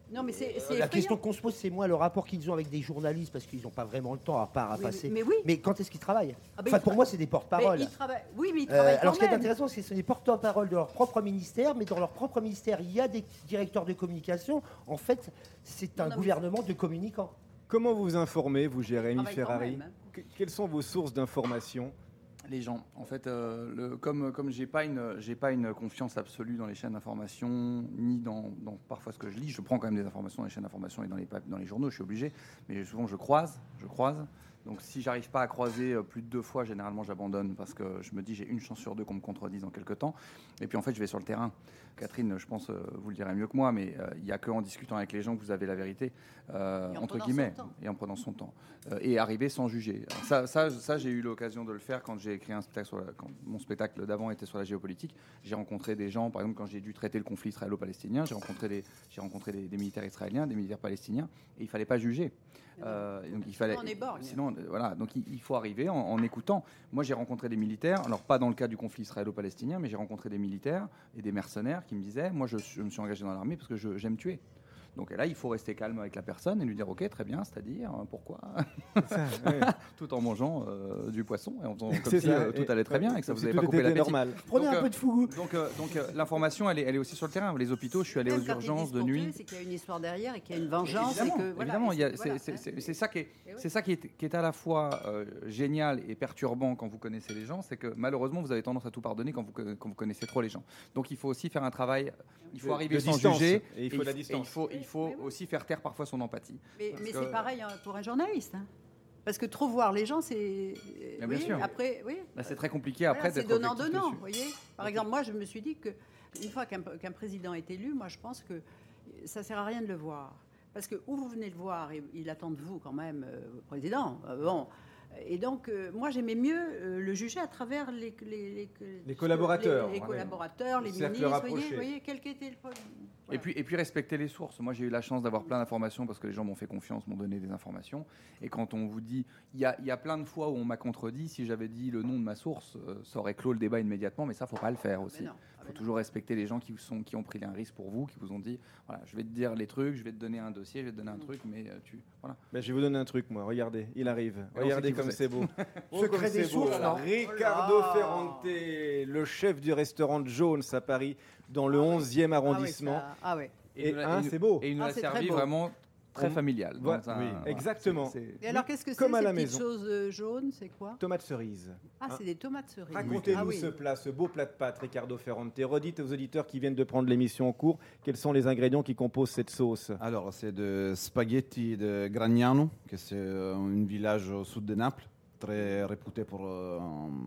S6: Non, mais c'est, c'est
S5: La
S6: effrayant.
S5: question qu'on se pose, c'est moi le rapport qu'ils ont avec des journalistes, parce qu'ils n'ont pas vraiment le temps à part à
S6: Oui,
S5: passer.
S6: mais- mais oui.
S5: Mais quand est-ce qu'ils travaillent
S6: Ah ben,
S5: Enfin,
S6: ils
S5: pour
S6: tra-
S5: moi, c'est des porte-paroles.
S6: Mais ils travaillent. Oui, mais ils
S5: Euh,
S6: travaillent
S5: alors, ce qui
S6: quand
S5: est
S6: même.
S5: intéressant, c'est que ce sont des porte-paroles de leur propre ministère, mais dans leur propre ministère, il y a des directeurs de communication. En fait, c'est un
S6: Non, mais-
S5: gouvernement de communicants.
S2: Comment vous vous informez, vous, Jérémy
S6: travaillent quand
S2: Ferrari
S6: même, hein.
S2: Que- Quelles sont vos sources d'information?
S1: Les gens, en fait, euh, le, comme comme j'ai pas une j'ai pas une confiance absolue dans les chaînes d'information ni dans, dans parfois ce que je lis. Je prends quand même des informations dans les chaînes d'information et dans les pap- dans les journaux. Je suis obligé, mais souvent je croise, je croise. Donc si j'arrive pas à croiser euh, plus de deux fois, généralement j'abandonne parce que je me dis j'ai une chance sur deux qu'on me contredise en quelques temps. Et puis en fait je vais sur le terrain. Catherine, je pense, euh, vous le direz mieux que moi, mais euh, il n'y a qu'en discutant avec les gens que vous avez la vérité, euh,
S6: Et en
S1: entre
S6: prenant
S1: guillemets,
S6: son temps.
S1: et en prenant son temps. Euh, et arriver sans juger. Alors ça, ça, ça j'ai eu l'occasion de le faire quand j'ai écrit un spectacle sur la- quand mon spectacle d'avant était sur la géopolitique. J'ai rencontré des gens, par exemple, quand j'ai dû traiter le conflit israélo-palestinien, j'ai rencontré des, j'ai rencontré des, des militaires israéliens, des militaires palestiniens, et il fallait pas juger. Euh, et donc il fallait.
S6: on est borgne.
S1: Sinon, euh, voilà. Donc il, il faut arriver en, en écoutant. Moi, j'ai rencontré des militaires. Alors pas dans le cas du conflit israélo-palestinien, mais j'ai rencontré des militaires et des mercenaires qui me disaient, moi, je, je me suis engagé dans l'armée parce que je- j'aime tuer. Donc là, il faut rester calme avec la personne et lui dire, ok, très bien, c'est-à-dire euh, pourquoi,
S2: Ça, ouais.
S1: tout en mangeant euh, du poisson et en faisant comme
S2: C'est
S1: si
S2: ça.
S1: euh, tout
S2: Et-
S1: allait très bien et que ça
S2: comme
S1: vous
S2: si
S1: avait pas
S2: tout
S1: coupé
S2: était
S1: l'appétit.
S2: normal.
S5: Prenez
S1: Donc,
S5: un
S1: euh,
S5: peu de fougou.
S1: Donc, euh, donc euh, l'information, elle est, elle est aussi sur le terrain. Les hôpitaux, je suis allé aux
S6: Même quand ils
S1: urgences
S6: disent
S1: de
S6: pour
S1: nuit.
S6: tuer, c'est qu'il y a une histoire derrière et qu'il y a une vengeance.
S1: Évidemment,
S6: et que, voilà,
S1: évidemment,
S6: et
S1: il y a-
S6: c'est-
S1: c'est
S6: voilà,
S1: c'est-
S6: hein.
S1: c'est- c'est ça qui est,
S6: Et oui.
S1: c'est ça qui est, qui est à la fois euh, génial et perturbant quand vous connaissez les gens, c'est que malheureusement vous avez tendance à tout pardonner quand vous, co- quand vous connaissez trop les gens. Donc il faut aussi faire un travail, il faut
S2: De-
S1: arriver
S2: de
S1: sans
S2: distance.
S1: juger,
S2: Et il faut
S1: et
S2: la
S1: et il
S2: distance.
S1: faut, il faut
S6: Oui, oui.
S1: aussi faire taire parfois son empathie.
S6: Mais,
S1: Parce
S6: mais
S1: que-
S6: c'est pareil hein, pour un journaliste. hein. Parce que trop voir les gens, c'est.
S1: bien
S6: oui,
S1: sûr.
S6: Après, oui.
S1: Là, c'est très compliqué
S6: Voilà,
S1: après
S6: c'est
S1: d'être
S6: donnant
S1: objectif
S6: donnant,
S1: dessus.
S6: vous voyez. Par exemple, moi, je me suis dit que une fois qu'un qu'un président est élu, moi, je pense que ça sert à rien de le voir, parce que où vous venez le voir, et il attend de vous quand même, euh, président. euh, bon. Et donc, euh, moi, j'aimais mieux euh, le juger à travers les, les, les,
S2: Les collaborateurs,
S6: les, les
S2: ouais.
S6: collaborateurs, les
S2: Le cercle
S6: ministres, vous voyez,
S2: rapproché.
S6: vous voyez, quel qu'était le.
S1: Et
S6: Voilà.
S1: puis, et puis respecter les sources. Moi, j'ai eu la chance d'avoir plein d'informations parce que les gens m'ont fait confiance, m'ont donné des informations. Et quand on vous dit, il y a, il y a plein de fois où on m'a contredit. Si j'avais dit le nom de ma source, euh, ça aurait clos le débat immédiatement. Mais ça, faut pas le faire aussi.
S6: Mais non.
S1: Il
S6: Ah,
S1: faut
S6: mais non.
S1: toujours respecter les gens qui, sont, qui ont pris un risque pour vous, qui vous ont dit, voilà, je vais te dire les trucs, je vais te donner un dossier, je vais te donner un truc, mais euh, tu, voilà.
S2: Ben, je vais vous donner un truc, moi. Regardez, il arrive.
S1: on sait
S2: Regardez
S1: qui vous
S2: comme
S1: êtes.
S2: c'est beau. Oh,
S5: Secret
S2: comme
S5: des
S2: c'est beau.
S5: sources, non
S2: Ricardo
S6: Oh là.
S2: Ferrante, le chef du restaurant Jones à Paris, dans le onzième
S6: Ah oui,
S2: arrondissement.
S6: ça- Ah ouais.
S2: Et,
S1: il nous l'a-
S2: hein,
S1: il nous-
S2: c'est beau.
S1: Et il nous
S6: Ah,
S1: a
S6: c'est très
S1: servi
S6: beau.
S1: vraiment très
S2: On-
S1: familial.
S2: Voilà,
S1: dans un-
S2: oui,
S1: voilà,
S2: exactement.
S1: c'est- c'est-
S6: Et alors, qu'est-ce que c'est
S2: Comme à
S6: ces
S2: la
S6: petites
S2: maison.
S6: choses euh, jaunes? C'est quoi?
S2: Tomate cerise.
S6: Ah,
S2: Hein.
S6: c'est des tomates cerises.
S2: Racontez-nous
S6: Ah oui.
S2: ce plat, ce beau plat de pâtes, Ricardo Ferrante. Redites aux auditeurs qui viennent de prendre l'émission en cours, quels sont les ingrédients qui composent cette sauce?
S3: Alors, c'est de spaghetti de Gragnano, que c'est euh, un village au sud de Naples, très réputé pour euh,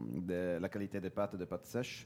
S3: de- la qualité des pâtes, des pâtes sèches,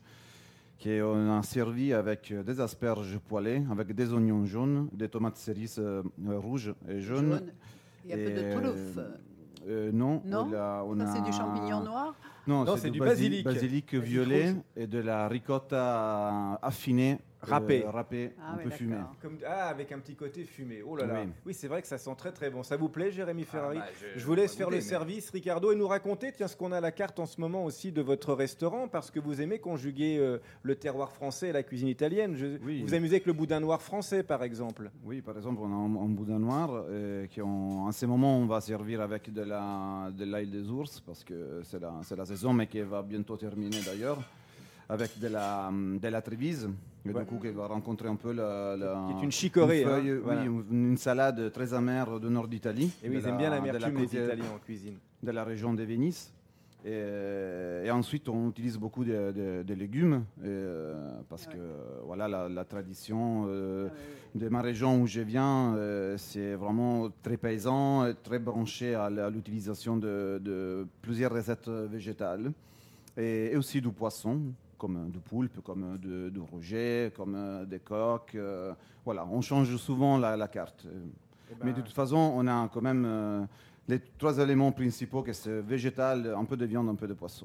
S3: qu'on a servi avec des asperges poêlées, avec des oignons jaunes, des tomates cerises euh, rouges et jaunes.
S6: Jaune. Et un peu de
S3: Et,
S6: toulouf.
S3: euh, non,
S6: Non
S3: on a, on
S6: Ça, c'est
S3: a-
S6: du champignon noir.
S3: Non,
S2: Non,
S3: c'est
S2: c'est
S3: du,
S2: du
S3: basilic,
S2: basilic.
S3: basilic violet et de la ricotta affinée,
S2: Râpée.
S3: euh, râpée,
S6: Ah
S3: un
S6: ouais,
S3: peu fumée.
S6: d'accord.
S2: Comme- Ah, avec un petit côté fumé. Oh là là.
S3: Oui.
S2: Oui, c'est vrai que ça sent très très bon. Ça vous plaît, Jérémy Ferrari?
S1: Ah, bah,
S2: Je vous laisse
S1: on va
S2: faire
S1: goûter,
S2: le
S1: mais-
S2: service, Ricardo, et nous raconter tiens, ce qu'on a à la carte en ce moment aussi de votre restaurant, parce que vous aimez conjuguer euh, le terroir français et la cuisine italienne. Je-
S3: Oui.
S2: Vous vous amusez avec le boudin noir français, par exemple.
S3: Oui, par exemple, on a un, un boudin noir euh, qui on- en ce moment on va servir avec de la de l'ail des ours parce que c'est la, c'est la saison, mais qui va bientôt terminer d'ailleurs, avec de la de la trévise, et
S2: Ouais.
S3: du coup qui va rencontrer un peu la, la-
S2: Qui est une chicorée,
S3: une feuille,
S2: hein,
S3: oui,
S2: voilà.
S3: une, une salade très amère du nord d'Italie.
S2: Et oui,
S3: de
S2: ils aiment
S3: la-
S2: bien
S3: de la
S2: l'amertume, les
S3: côte-
S2: Italiens, en cuisine.
S3: de la région de Venise. Et, et ensuite, on utilise beaucoup de, de- de légumes et, euh, parce
S6: Ah ouais.
S3: que euh, voilà, la, la tradition euh,
S6: Ah ouais, ouais.
S3: de ma région où je viens, euh, c'est vraiment très paysan, et très branché à, la- à l'utilisation de, de plusieurs recettes végétales et, et aussi du poisson, comme du poulpe, comme de- du rouget, comme euh, des coques. euh, voilà, on change souvent la, la carte.
S2: Eh ben,
S3: Mais de toute façon, on a quand même euh, les trois éléments principaux, que c'est végétal, un peu de viande, un peu de poisson.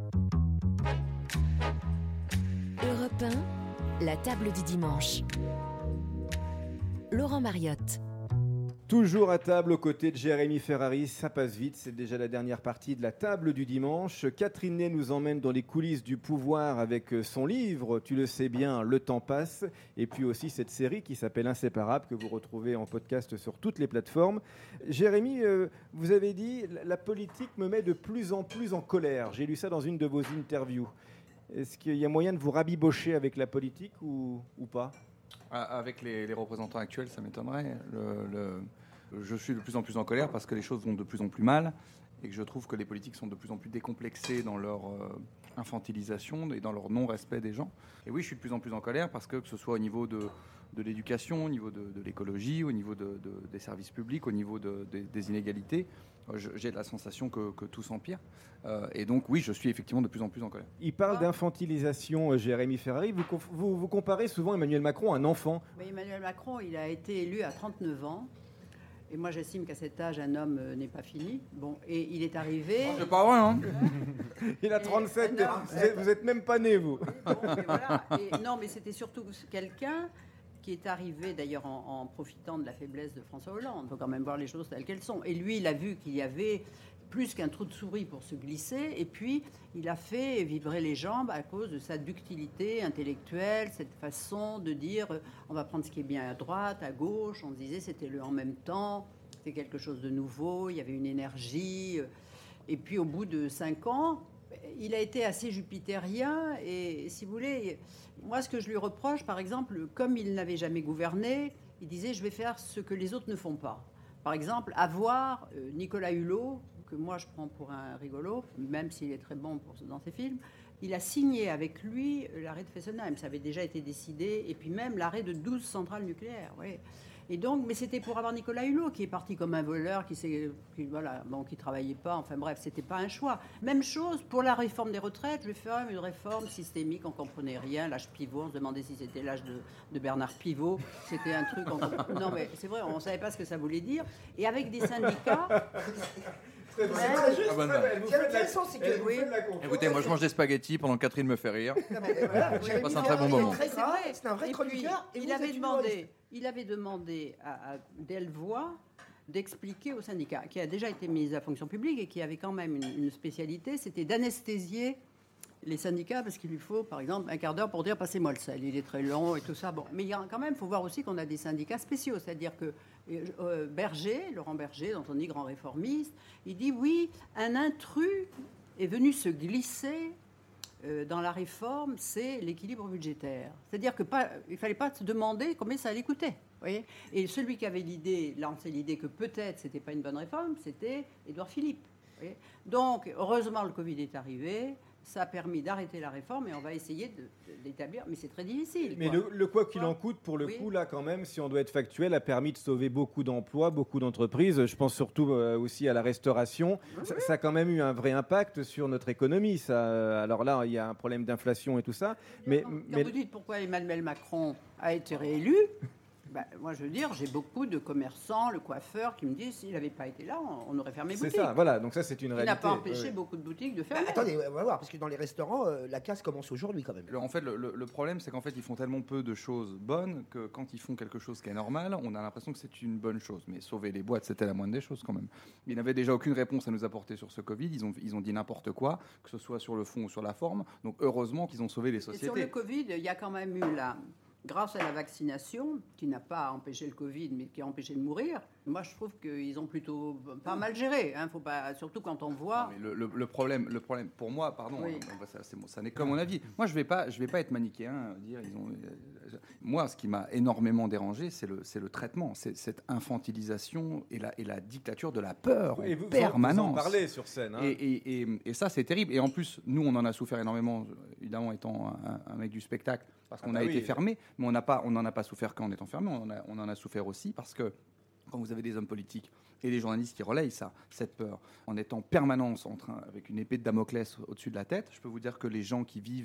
S4: Europe un, la table du dimanche. Laurent Mariotte.
S2: Toujours à table aux côtés de Jérémy Ferrari, ça passe vite, c'est déjà la dernière partie de la table du dimanche. Catherine Ney nous emmène dans les coulisses du pouvoir avec son livre, tu le sais bien, Le temps passe, et puis aussi cette série qui s'appelle Inséparables, que vous retrouvez en podcast sur toutes les plateformes. Jérémy, euh, vous avez dit, la politique me met de plus en plus en colère. J'ai lu ça dans une de vos interviews. Est-ce qu'il y a moyen de vous rabibocher avec la politique ou, ou pas ?
S1: Avec les, les représentants actuels, ça m'étonnerait. Le, le, je suis de plus en plus en colère parce que les choses vont de plus en plus mal et que je trouve que les politiques sont de plus en plus décomplexés dans leur euh, infantilisation et dans leur non-respect des gens. Et oui, je suis de plus en plus en colère parce que que ce soit au niveau de, de l'éducation, au niveau de, de l'écologie, au niveau de, de, des services publics, au niveau de, de, des inégalités, je, j'ai la sensation que, que tout s'empire. Euh, et donc oui, je suis effectivement de plus en plus en colère.
S2: Il parle d'infantilisation, euh, Jérémy Ferrari. Vous, vous, vous comparez souvent Emmanuel Macron à un enfant.
S6: Mais Emmanuel Macron, il a été élu à trente-neuf ans. Et moi, j'estime qu'à cet âge, un homme euh, n'est pas fini. Bon, et il est arrivé...
S1: Oh, c'est pas vrai, hein.
S2: Il a trente-sept, et, vous, êtes, vous êtes même pas né, vous.
S6: Oui, bon, mais voilà. Et, non, mais c'était surtout quelqu'un qui est arrivé, d'ailleurs, en, en profitant de la faiblesse de François Hollande. Il faut quand même voir les choses telles qu'elles sont. Et lui, il a vu qu'il y avait plus qu'un trou de souris pour se glisser. Et puis, il a fait vibrer les jambes à cause de sa ductilité intellectuelle, cette façon de dire euh, on va prendre ce qui est bien à droite, à gauche. On disait c'était le en même temps, c'était quelque chose de nouveau, il y avait une énergie. Et puis, au bout de cinq ans, il a été assez jupitérien. Et si vous voulez, moi, ce que je lui reproche, par exemple, comme il n'avait jamais gouverné, il disait je vais faire ce que les autres ne font pas. Par exemple, avoir euh, Nicolas Hulot, que moi je prends pour un rigolo, même s'il est très bon pour, dans ses films, il a signé avec lui l'arrêt de Fessenheim. Ça avait déjà été décidé, et puis même l'arrêt de douze centrales nucléaires. Oui. Et donc, mais c'était pour avoir Nicolas Hulot, qui est parti comme un voleur, qui s'est, qui, voilà, bon, qui travaillait pas. Enfin bref, c'était pas un choix. Même chose pour la réforme des retraites. Je vais faire une réforme systémique. On comprenait rien. L'âge pivot, on se demandait si c'était l'âge de, de Bernard Pivot. C'était un truc. On, non mais c'est vrai, on savait pas ce que ça voulait dire. Et avec des syndicats.
S2: C'est très juste.
S1: Ah, bonne
S5: Ce qui est intéressant, c'est que
S6: oui.
S1: Écoutez, moi je mange des spaghettis pendant que Catherine me fait rire. Je passe un très bon moment.
S5: C'est vrai, c'est un vrai
S6: Et
S5: chroniqueur.
S6: puis,
S5: et
S6: il
S5: vous
S6: avait
S5: êtes
S6: demandé,
S5: humoriste.
S6: il avait demandé à, à Delvoye d'expliquer au syndicat, qui a déjà été ministre de la fonction publique et qui avait quand même une, une spécialité, c'était d'anesthésier les syndicats, parce qu'il lui faut, par exemple, un quart d'heure pour dire « passez-moi le sel », il est très long et tout ça. Bon, mais il y a quand même, il faut voir aussi qu'on a des syndicats spéciaux, c'est-à-dire que euh, Berger, Laurent Berger, dont on dit grand réformiste, il dit « oui, un intrus est venu se glisser euh, dans la réforme, c'est l'équilibre budgétaire ». C'est-à-dire qu'il ne fallait pas se demander combien ça allait coûter. Voyez, et celui qui avait l'idée, lancé l'idée que peut-être c'était pas une bonne réforme, c'était Édouard Philippe. Voyez. Donc, heureusement, le Covid est arrivé. Ça a permis d'arrêter la réforme et on va essayer de, de, d'établir. Mais c'est très difficile.
S2: Mais
S6: quoi.
S2: le, le quoi qu'il en coûte, pour le
S6: Oui.
S2: coup, là, quand même, si on doit être factuel, a permis de sauver beaucoup d'emplois, beaucoup d'entreprises. Je pense surtout euh, aussi à la restauration.
S6: Oui.
S2: Ça, ça a quand même eu un vrai impact sur notre économie. Ça. Alors là, il y a un problème d'inflation et tout ça. Mais,
S6: Quand
S2: mais...
S6: vous dites pourquoi Emmanuel Macron a été réélu, ben, moi je veux dire, j'ai beaucoup de commerçants, le coiffeur, qui me disent s'il n'avait pas été là, on, on aurait fermé
S2: c'est
S6: boutique.
S2: ça, voilà. Donc ça, c'est une
S6: Il
S2: réalité.
S6: n'a pas empêché
S2: Oui, oui.
S6: beaucoup de boutiques de
S5: Bah,
S6: fermer.
S5: attendez, on va voir, parce que dans les restaurants, euh, la casse commence aujourd'hui quand même.
S1: Le- En fait, le, le- le problème, c'est qu'en fait, ils font tellement peu de choses bonnes que quand ils font quelque chose qui est normal, on a l'impression que c'est une bonne chose. Mais sauver les boîtes, c'était la moindre des choses quand même. Ils n'avaient déjà aucune réponse à nous apporter sur ce Covid. Ils ont, ils ont dit n'importe quoi, que ce soit sur le fond ou sur la forme. Donc heureusement qu'ils ont sauvé les
S6: Et sur le
S1: sociétés.
S6: Covid, il y a quand même eu la... Grâce à la vaccination, qui n'a pas empêché le Covid, mais qui a empêché de mourir, moi je trouve qu'ils ont plutôt pas mal géré. Hein, faut pas, surtout quand on voit.
S1: Non, mais le, le- le problème, le problème, pour moi, pardon,
S6: Oui.
S1: hein, ça, c'est mon- ça n'est que mon avis. Moi, je vais pas, je vais pas être manichéen, dire ils ont. euh, moi, ce qui m'a énormément dérangé, c'est le, c'est le traitement, c'est cette infantilisation et la, et la dictature de la peur
S2: Et
S1: en
S2: vous, vous en-
S1: permanence.
S2: Vous en parlez sur scène. Hein.
S1: Et, et- et- et ça, c'est terrible. Et en plus, nous, on en a souffert énormément, évidemment, étant un, un mec du spectacle, parce qu'on
S2: Ah bah
S1: a été
S2: oui.
S1: fermé. Mais on n'a pas, on n'en a pas souffert qu'en étant fermé. On en a, on en a souffert aussi parce que quand vous avez des hommes politiques et des journalistes qui relayent ça, cette peur, en étant en permanence en train, avec une épée de Damoclès au-dessus de la tête, je peux vous dire que les gens qui vivent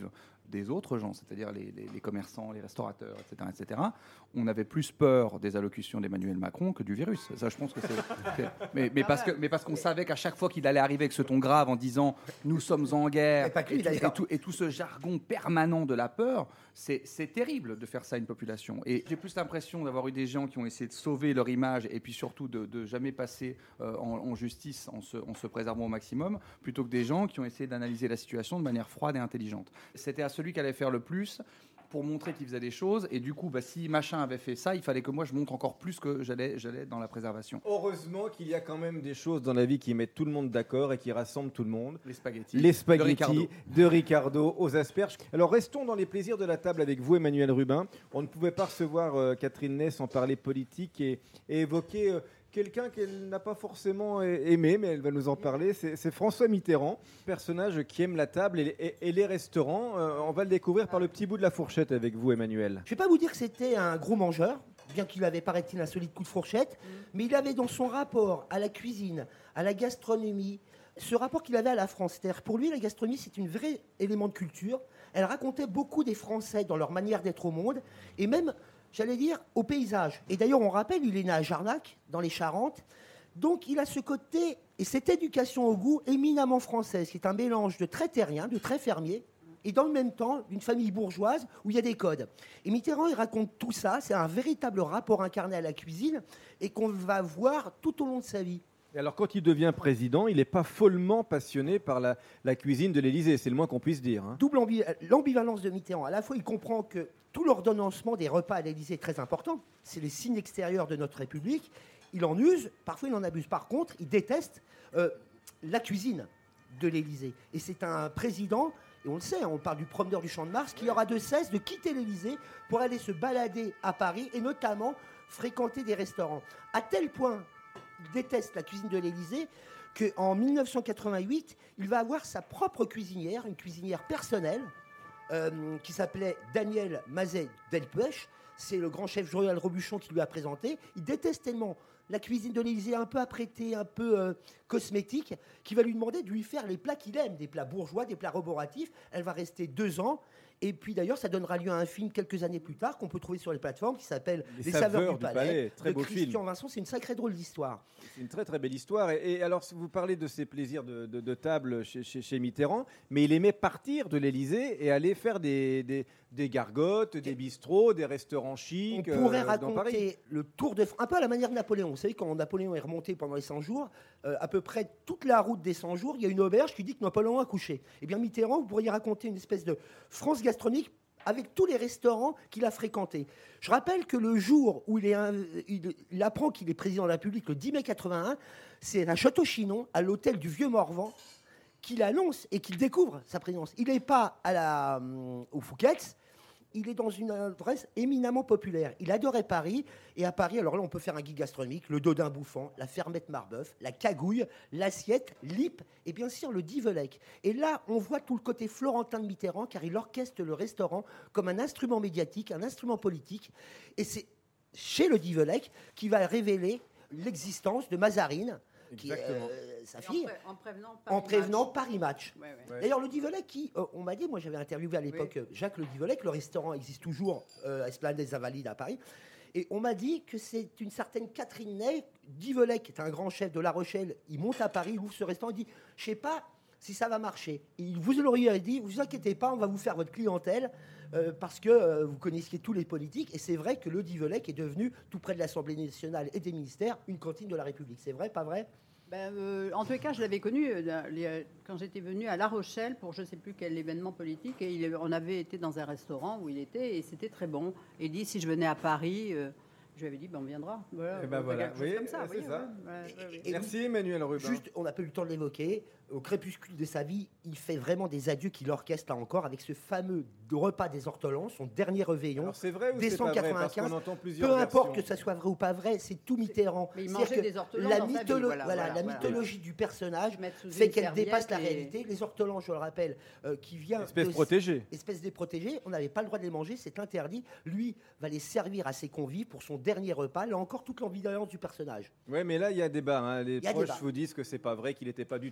S1: des autres gens, c'est-à-dire les, les, les commerçants, les restaurateurs, et cetera, et cetera, on avait plus peur des allocutions d'Emmanuel Macron que du virus. Ça, je pense que c'est... c'est mais, mais, parce que, mais parce qu'on savait qu'à chaque fois qu'il allait arriver avec ce ton grave en disant « nous sommes en guerre »
S5: Et pas que lui,
S1: et, tout, et,
S5: d'ailleurs.
S1: tout, et tout ce jargon permanent de la peur, c'est, c'est terrible de faire ça à une population. Et j'ai plus l'impression d'avoir eu des gens qui ont essayé de sauver leur image et puis surtout de, de jamais passer euh, en, en justice en se, en se préservant au maximum, plutôt que des gens qui ont essayé d'analyser la situation de manière froide et intelligente. C'était à celui qui allait faire le plus pour montrer qu'il faisait des choses, et du coup, bah, si machin avait fait ça, il fallait que moi je montre encore plus que j'allais, j'allais dans la préservation.
S2: Heureusement qu'il y a quand même des choses dans la vie qui mettent tout le monde d'accord et qui rassemblent tout le monde.
S1: Les spaghettis.
S2: Les spaghettis
S1: de Ricardo.
S2: de Ricardo aux asperges. Alors restons dans les plaisirs de la table avec vous, Emmanuel Rubin. On ne pouvait pas recevoir euh, Catherine Ney sans parler politique et, et évoquer euh, quelqu'un qu'elle n'a pas forcément aimé, mais elle va nous en parler. C'est, c'est François Mitterrand, personnage qui aime la table et, et, et les restaurants. Euh, on va le découvrir par le petit bout de la fourchette avec vous, Emmanuel.
S5: Je ne vais pas vous dire que c'était un gros mangeur, bien qu'il avait, paraît-il, un solide coup de fourchette, mais il avait dans son rapport à la cuisine, à la gastronomie, ce rapport qu'il avait à la France. C'est-à-dire, pour lui, la gastronomie, c'est un vrai élément de culture. Elle racontait beaucoup des Français dans leur manière d'être au monde, et même, j'allais dire, au paysage. Et d'ailleurs, on rappelle, il est né à Jarnac, dans les Charentes. Donc, il a ce côté, et cette éducation au goût éminemment française, qui est un mélange de très terrien, de très fermier, et dans le même temps, d'une famille bourgeoise où il y a des codes. Et Mitterrand, il raconte tout ça. C'est un véritable rapport incarné à la cuisine, et qu'on va voir tout au long de sa vie.
S2: Et alors, quand il devient président, il n'est pas follement passionné par la, la cuisine de l'Élysée, c'est le moins qu'on puisse dire. Hein.
S5: Double ambi- l'ambivalence de Mitterrand. À la fois, il comprend que tout l'ordonnancement des repas à l'Élysée est très important. C'est les signes extérieurs de notre République. Il en use, parfois il en abuse. Par contre, il déteste euh, la cuisine de l'Élysée. Et c'est un président, et on le sait, on parle du promeneur du Champ de Mars, qui aura de cesse de quitter l'Élysée pour aller se balader à Paris et notamment fréquenter des restaurants. À tel point, il déteste la cuisine de l'Élysée qu'en mille neuf cent quatre-vingt-huit, il va avoir sa propre cuisinière, une cuisinière personnelle, euh, qui s'appelait Daniel Mazet-Delpech. C'est le grand chef Joël Robuchon qui lui a présenté. Il déteste tellement la cuisine de l'Élysée, un peu apprêtée, un peu euh, cosmétique, qui va lui demander de lui faire les plats qu'il aime, des plats bourgeois, des plats roboratifs. Elle va rester deux ans. Et puis d'ailleurs, ça donnera lieu à un film quelques années plus tard qu'on peut trouver sur les plateformes qui s'appelle Les, les saveurs, saveurs du, du Palais, palais. Très de beau Christian film. Vincent. C'est une sacrée drôle d'histoire.
S2: C'est une très très belle histoire. Et, et alors, vous parlez de ses plaisirs de, de, de table chez, chez, chez Mitterrand, mais il aimait partir de l'Élysée et aller faire des, des, des gargotes, des bistrots, des restaurants chics.
S5: On pourrait
S2: euh,
S5: raconter le tour de France, un peu à la manière de Napoléon. Vous savez, quand Napoléon est remonté pendant les cent jours, euh, à peu près toute la route des cent jours, il y a une auberge qui dit que Napoléon a couché. Eh bien, Mitterrand, vous pourriez raconter une espèce de France gastronomique avec tous les restaurants qu'il a fréquentés. Je rappelle que le jour où il, est un, il, il apprend qu'il est président de la République, le dix mai quatre-vingt-un, c'est à Château-Chinon, à l'hôtel du Vieux-Morvan, qu'il annonce et qu'il découvre sa présidence. Il n'est pas à la, euh, au Fouquet's, il est dans une adresse éminemment populaire. Il adorait Paris. Et à Paris, alors là, on peut faire un guide gastronomique, le Dodin bouffant, la Fermette Marbeuf, la Cagouille, l'assiette, l'Ype et bien sûr le Divelec. Et là, on voit tout le côté florentin de Mitterrand, car il orchestre le restaurant comme un instrument médiatique, un instrument politique. Et c'est chez le Divelec qu'il va révéler l'existence de Mazarine, qui est euh, sa fille,
S6: en, pré- en prévenant Paris
S5: en prévenant
S6: Match.
S5: Paris Match.
S6: Ouais, ouais.
S5: D'ailleurs, le Divelec, qui, euh, on m'a dit, moi j'avais interviewé à l'époque
S6: Oui.
S5: Jacques Le Divelec, le restaurant existe toujours euh, à Esplanade des Invalides à Paris, et on m'a dit que c'est une certaine Catherine Ney. Divelec, qui est un grand chef de La Rochelle, il monte à Paris, il ouvre ce restaurant, il dit, je sais pas si ça va marcher. Et il vous l'aurait dit, vous inquiétez pas, on va vous faire votre clientèle, euh, parce que euh, vous connaissiez tous les politiques, et c'est vrai que le Divelec est devenu, tout près de l'Assemblée nationale et des ministères, une cantine de la République. C'est vrai, pas vrai ?
S6: Ben, euh, en tous les cas, je l'avais connu euh, les- quand j'étais venue à La Rochelle pour je ne sais plus quel événement politique. Et il, on avait été dans un restaurant où il était et c'était très bon. Et il dit si je venais à Paris, euh, je lui avais dit ben, on viendra. Voilà,
S2: Eh ben
S6: on fait
S2: voilà.
S6: quelque chose
S2: Oui,
S6: comme ça.
S2: c'est
S6: oui,
S2: ça.
S6: ouais, ouais, ouais, ouais.
S5: Et
S2: Merci Emmanuel Rubin.
S5: Juste, on n'a pas eu le temps de l'évoquer, au crépuscule de sa vie, il fait vraiment des adieux qu'il orchestre là encore avec ce fameux repas des ortolans, son dernier réveillon.
S2: Alors c'est vrai ou c'est
S5: décembre
S2: pas vrai parce
S5: quatre-vingt-quinze,
S2: qu'on entend plusieurs
S5: Peu importe
S2: versions.
S5: que ça soit vrai ou pas vrai, c'est tout Mitterrand.
S6: Mais il
S5: C'est-à-dire
S6: mangeait
S5: que
S6: des ortolans
S5: la,
S6: dans sa vie,
S5: mytholo-
S6: voilà,
S5: voilà,
S6: voilà,
S5: la
S6: voilà.
S5: mythologie du personnage
S6: Mettre sous
S5: fait
S6: une
S5: qu'elle dépasse la
S6: serviette et-
S5: réalité. Les ortolans, je le rappelle, euh, qui vient
S2: Espèce
S5: de-
S2: protégée.
S5: espèce déprotégée, on n'avait pas le droit de les manger, c'est interdit. Lui va les servir à ses convives pour son dernier repas. Là encore, toute l'ambivalence du personnage.
S2: Oui, mais là, il y a débat. Hein. Les
S5: Il y a
S2: proches
S5: débat.
S2: vous disent que c'est pas vrai, qu'il n'était pas du tout en état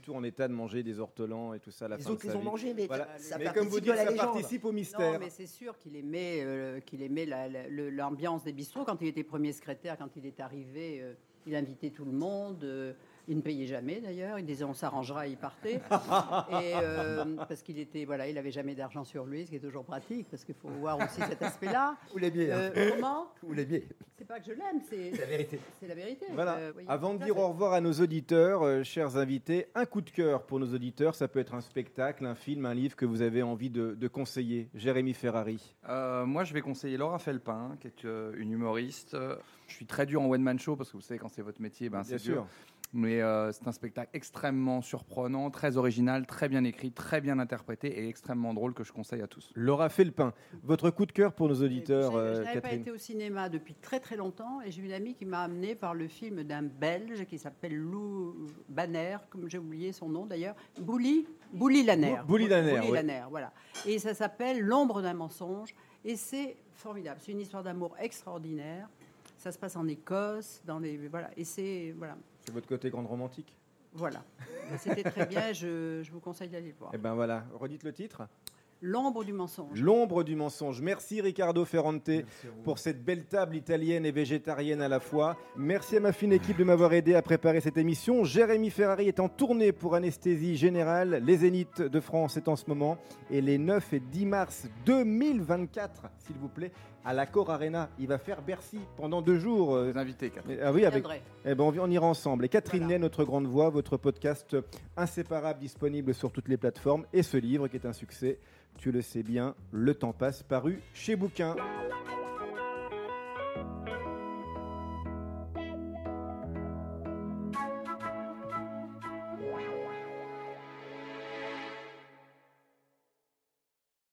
S2: de manger des ortolans et tout ça à la
S5: Les
S2: fin de
S5: autres
S2: sa
S5: les ont
S2: vie.
S5: mangés, mais
S2: Voilà.
S5: ça
S2: Mais
S5: participe
S2: comme vous
S5: de
S2: dites,
S5: la
S2: ça
S5: légende.
S2: participe au
S6: Non,
S2: mystère.
S6: mais c'est sûr qu'il aimait, euh, qu'il aimait la- la- le- l'ambiance des bistrots. Quand il était premier secrétaire, quand il est arrivé, euh, il invitait tout le monde. euh, il ne payait jamais d'ailleurs. Il disait on s'arrangera, il partait. Et, euh, parce qu'il était, voilà, il avait jamais d'argent sur lui, ce qui est toujours pratique, parce qu'il faut voir aussi cet aspect-là.
S5: Vous l'aimiez, hein.
S6: Euh, comment
S5: Vous l'aimiez.
S6: C'est pas que je l'aime, c'est
S5: C'est la vérité.
S6: c'est la vérité.
S2: Voilà.
S6: Euh, voyez,
S2: Avant de
S6: tout à
S2: dire
S6: fait.
S2: au revoir à nos auditeurs, euh, chers invités, un coup de cœur pour nos auditeurs. Ça peut être un spectacle, un film, un livre que vous avez envie de, de conseiller. Jérémy Ferrari.
S1: Euh, moi, je vais conseiller Laura Felpin, qui est euh, une humoriste. Euh, Je suis très dur en one-man show parce que vous savez, quand c'est votre métier, ben,
S2: Bien
S1: c'est
S2: sûr.
S1: dur. Mais euh, c'est un spectacle extrêmement surprenant, très original, très bien écrit, très bien interprété et extrêmement drôle que je conseille à tous.
S2: Laura Felpin, votre coup de cœur pour nos auditeurs,
S6: Je-
S2: euh,
S6: Je n'avais pas
S2: Catherine.
S6: été au cinéma depuis très très longtemps et j'ai une amie qui m'a amené par le film d'un Belge qui s'appelle Lou Banner, comme j'ai oublié son nom d'ailleurs, Bouli, Bouli Lanner.
S2: Bou- Bouli Lanner,
S6: Bouli
S2: oui.
S6: Lanner, voilà. Et ça s'appelle L'ombre d'un mensonge et c'est formidable. C'est une histoire d'amour extraordinaire. Ça se passe en Écosse, dans les voilà. Et c'est voilà,
S2: C'est votre côté grande romantique.
S6: voilà. C'était très bien. Je, je vous conseille d'aller le voir.
S2: Eh ben voilà, redites le titre.
S6: L'ombre du mensonge.
S2: L'ombre du mensonge. Merci Riccardo Ferrante pour cette belle table italienne et végétarienne à la fois. Merci à ma fine équipe de m'avoir aidé à préparer cette émission. Jérémy Ferrari est en tournée pour Anesthésie Générale. Les Zéniths de France est en ce moment. Et les neuf et dix mars deux mille vingt-quatre, s'il vous plaît, à l'Accor Arena. Il va faire Bercy pendant deux jours. euh,
S1: Les invités, Catherine.
S2: Ah oui,
S6: Je
S2: avec,
S6: viendrai.
S2: eh ben, on, on ira ensemble. Et Catherine
S6: Voilà.
S2: Ney, notre grande voix, votre podcast inséparable disponible sur toutes les plateformes. Et ce livre qui est un succès, tu le sais bien, Le temps passe, paru chez Bouquin.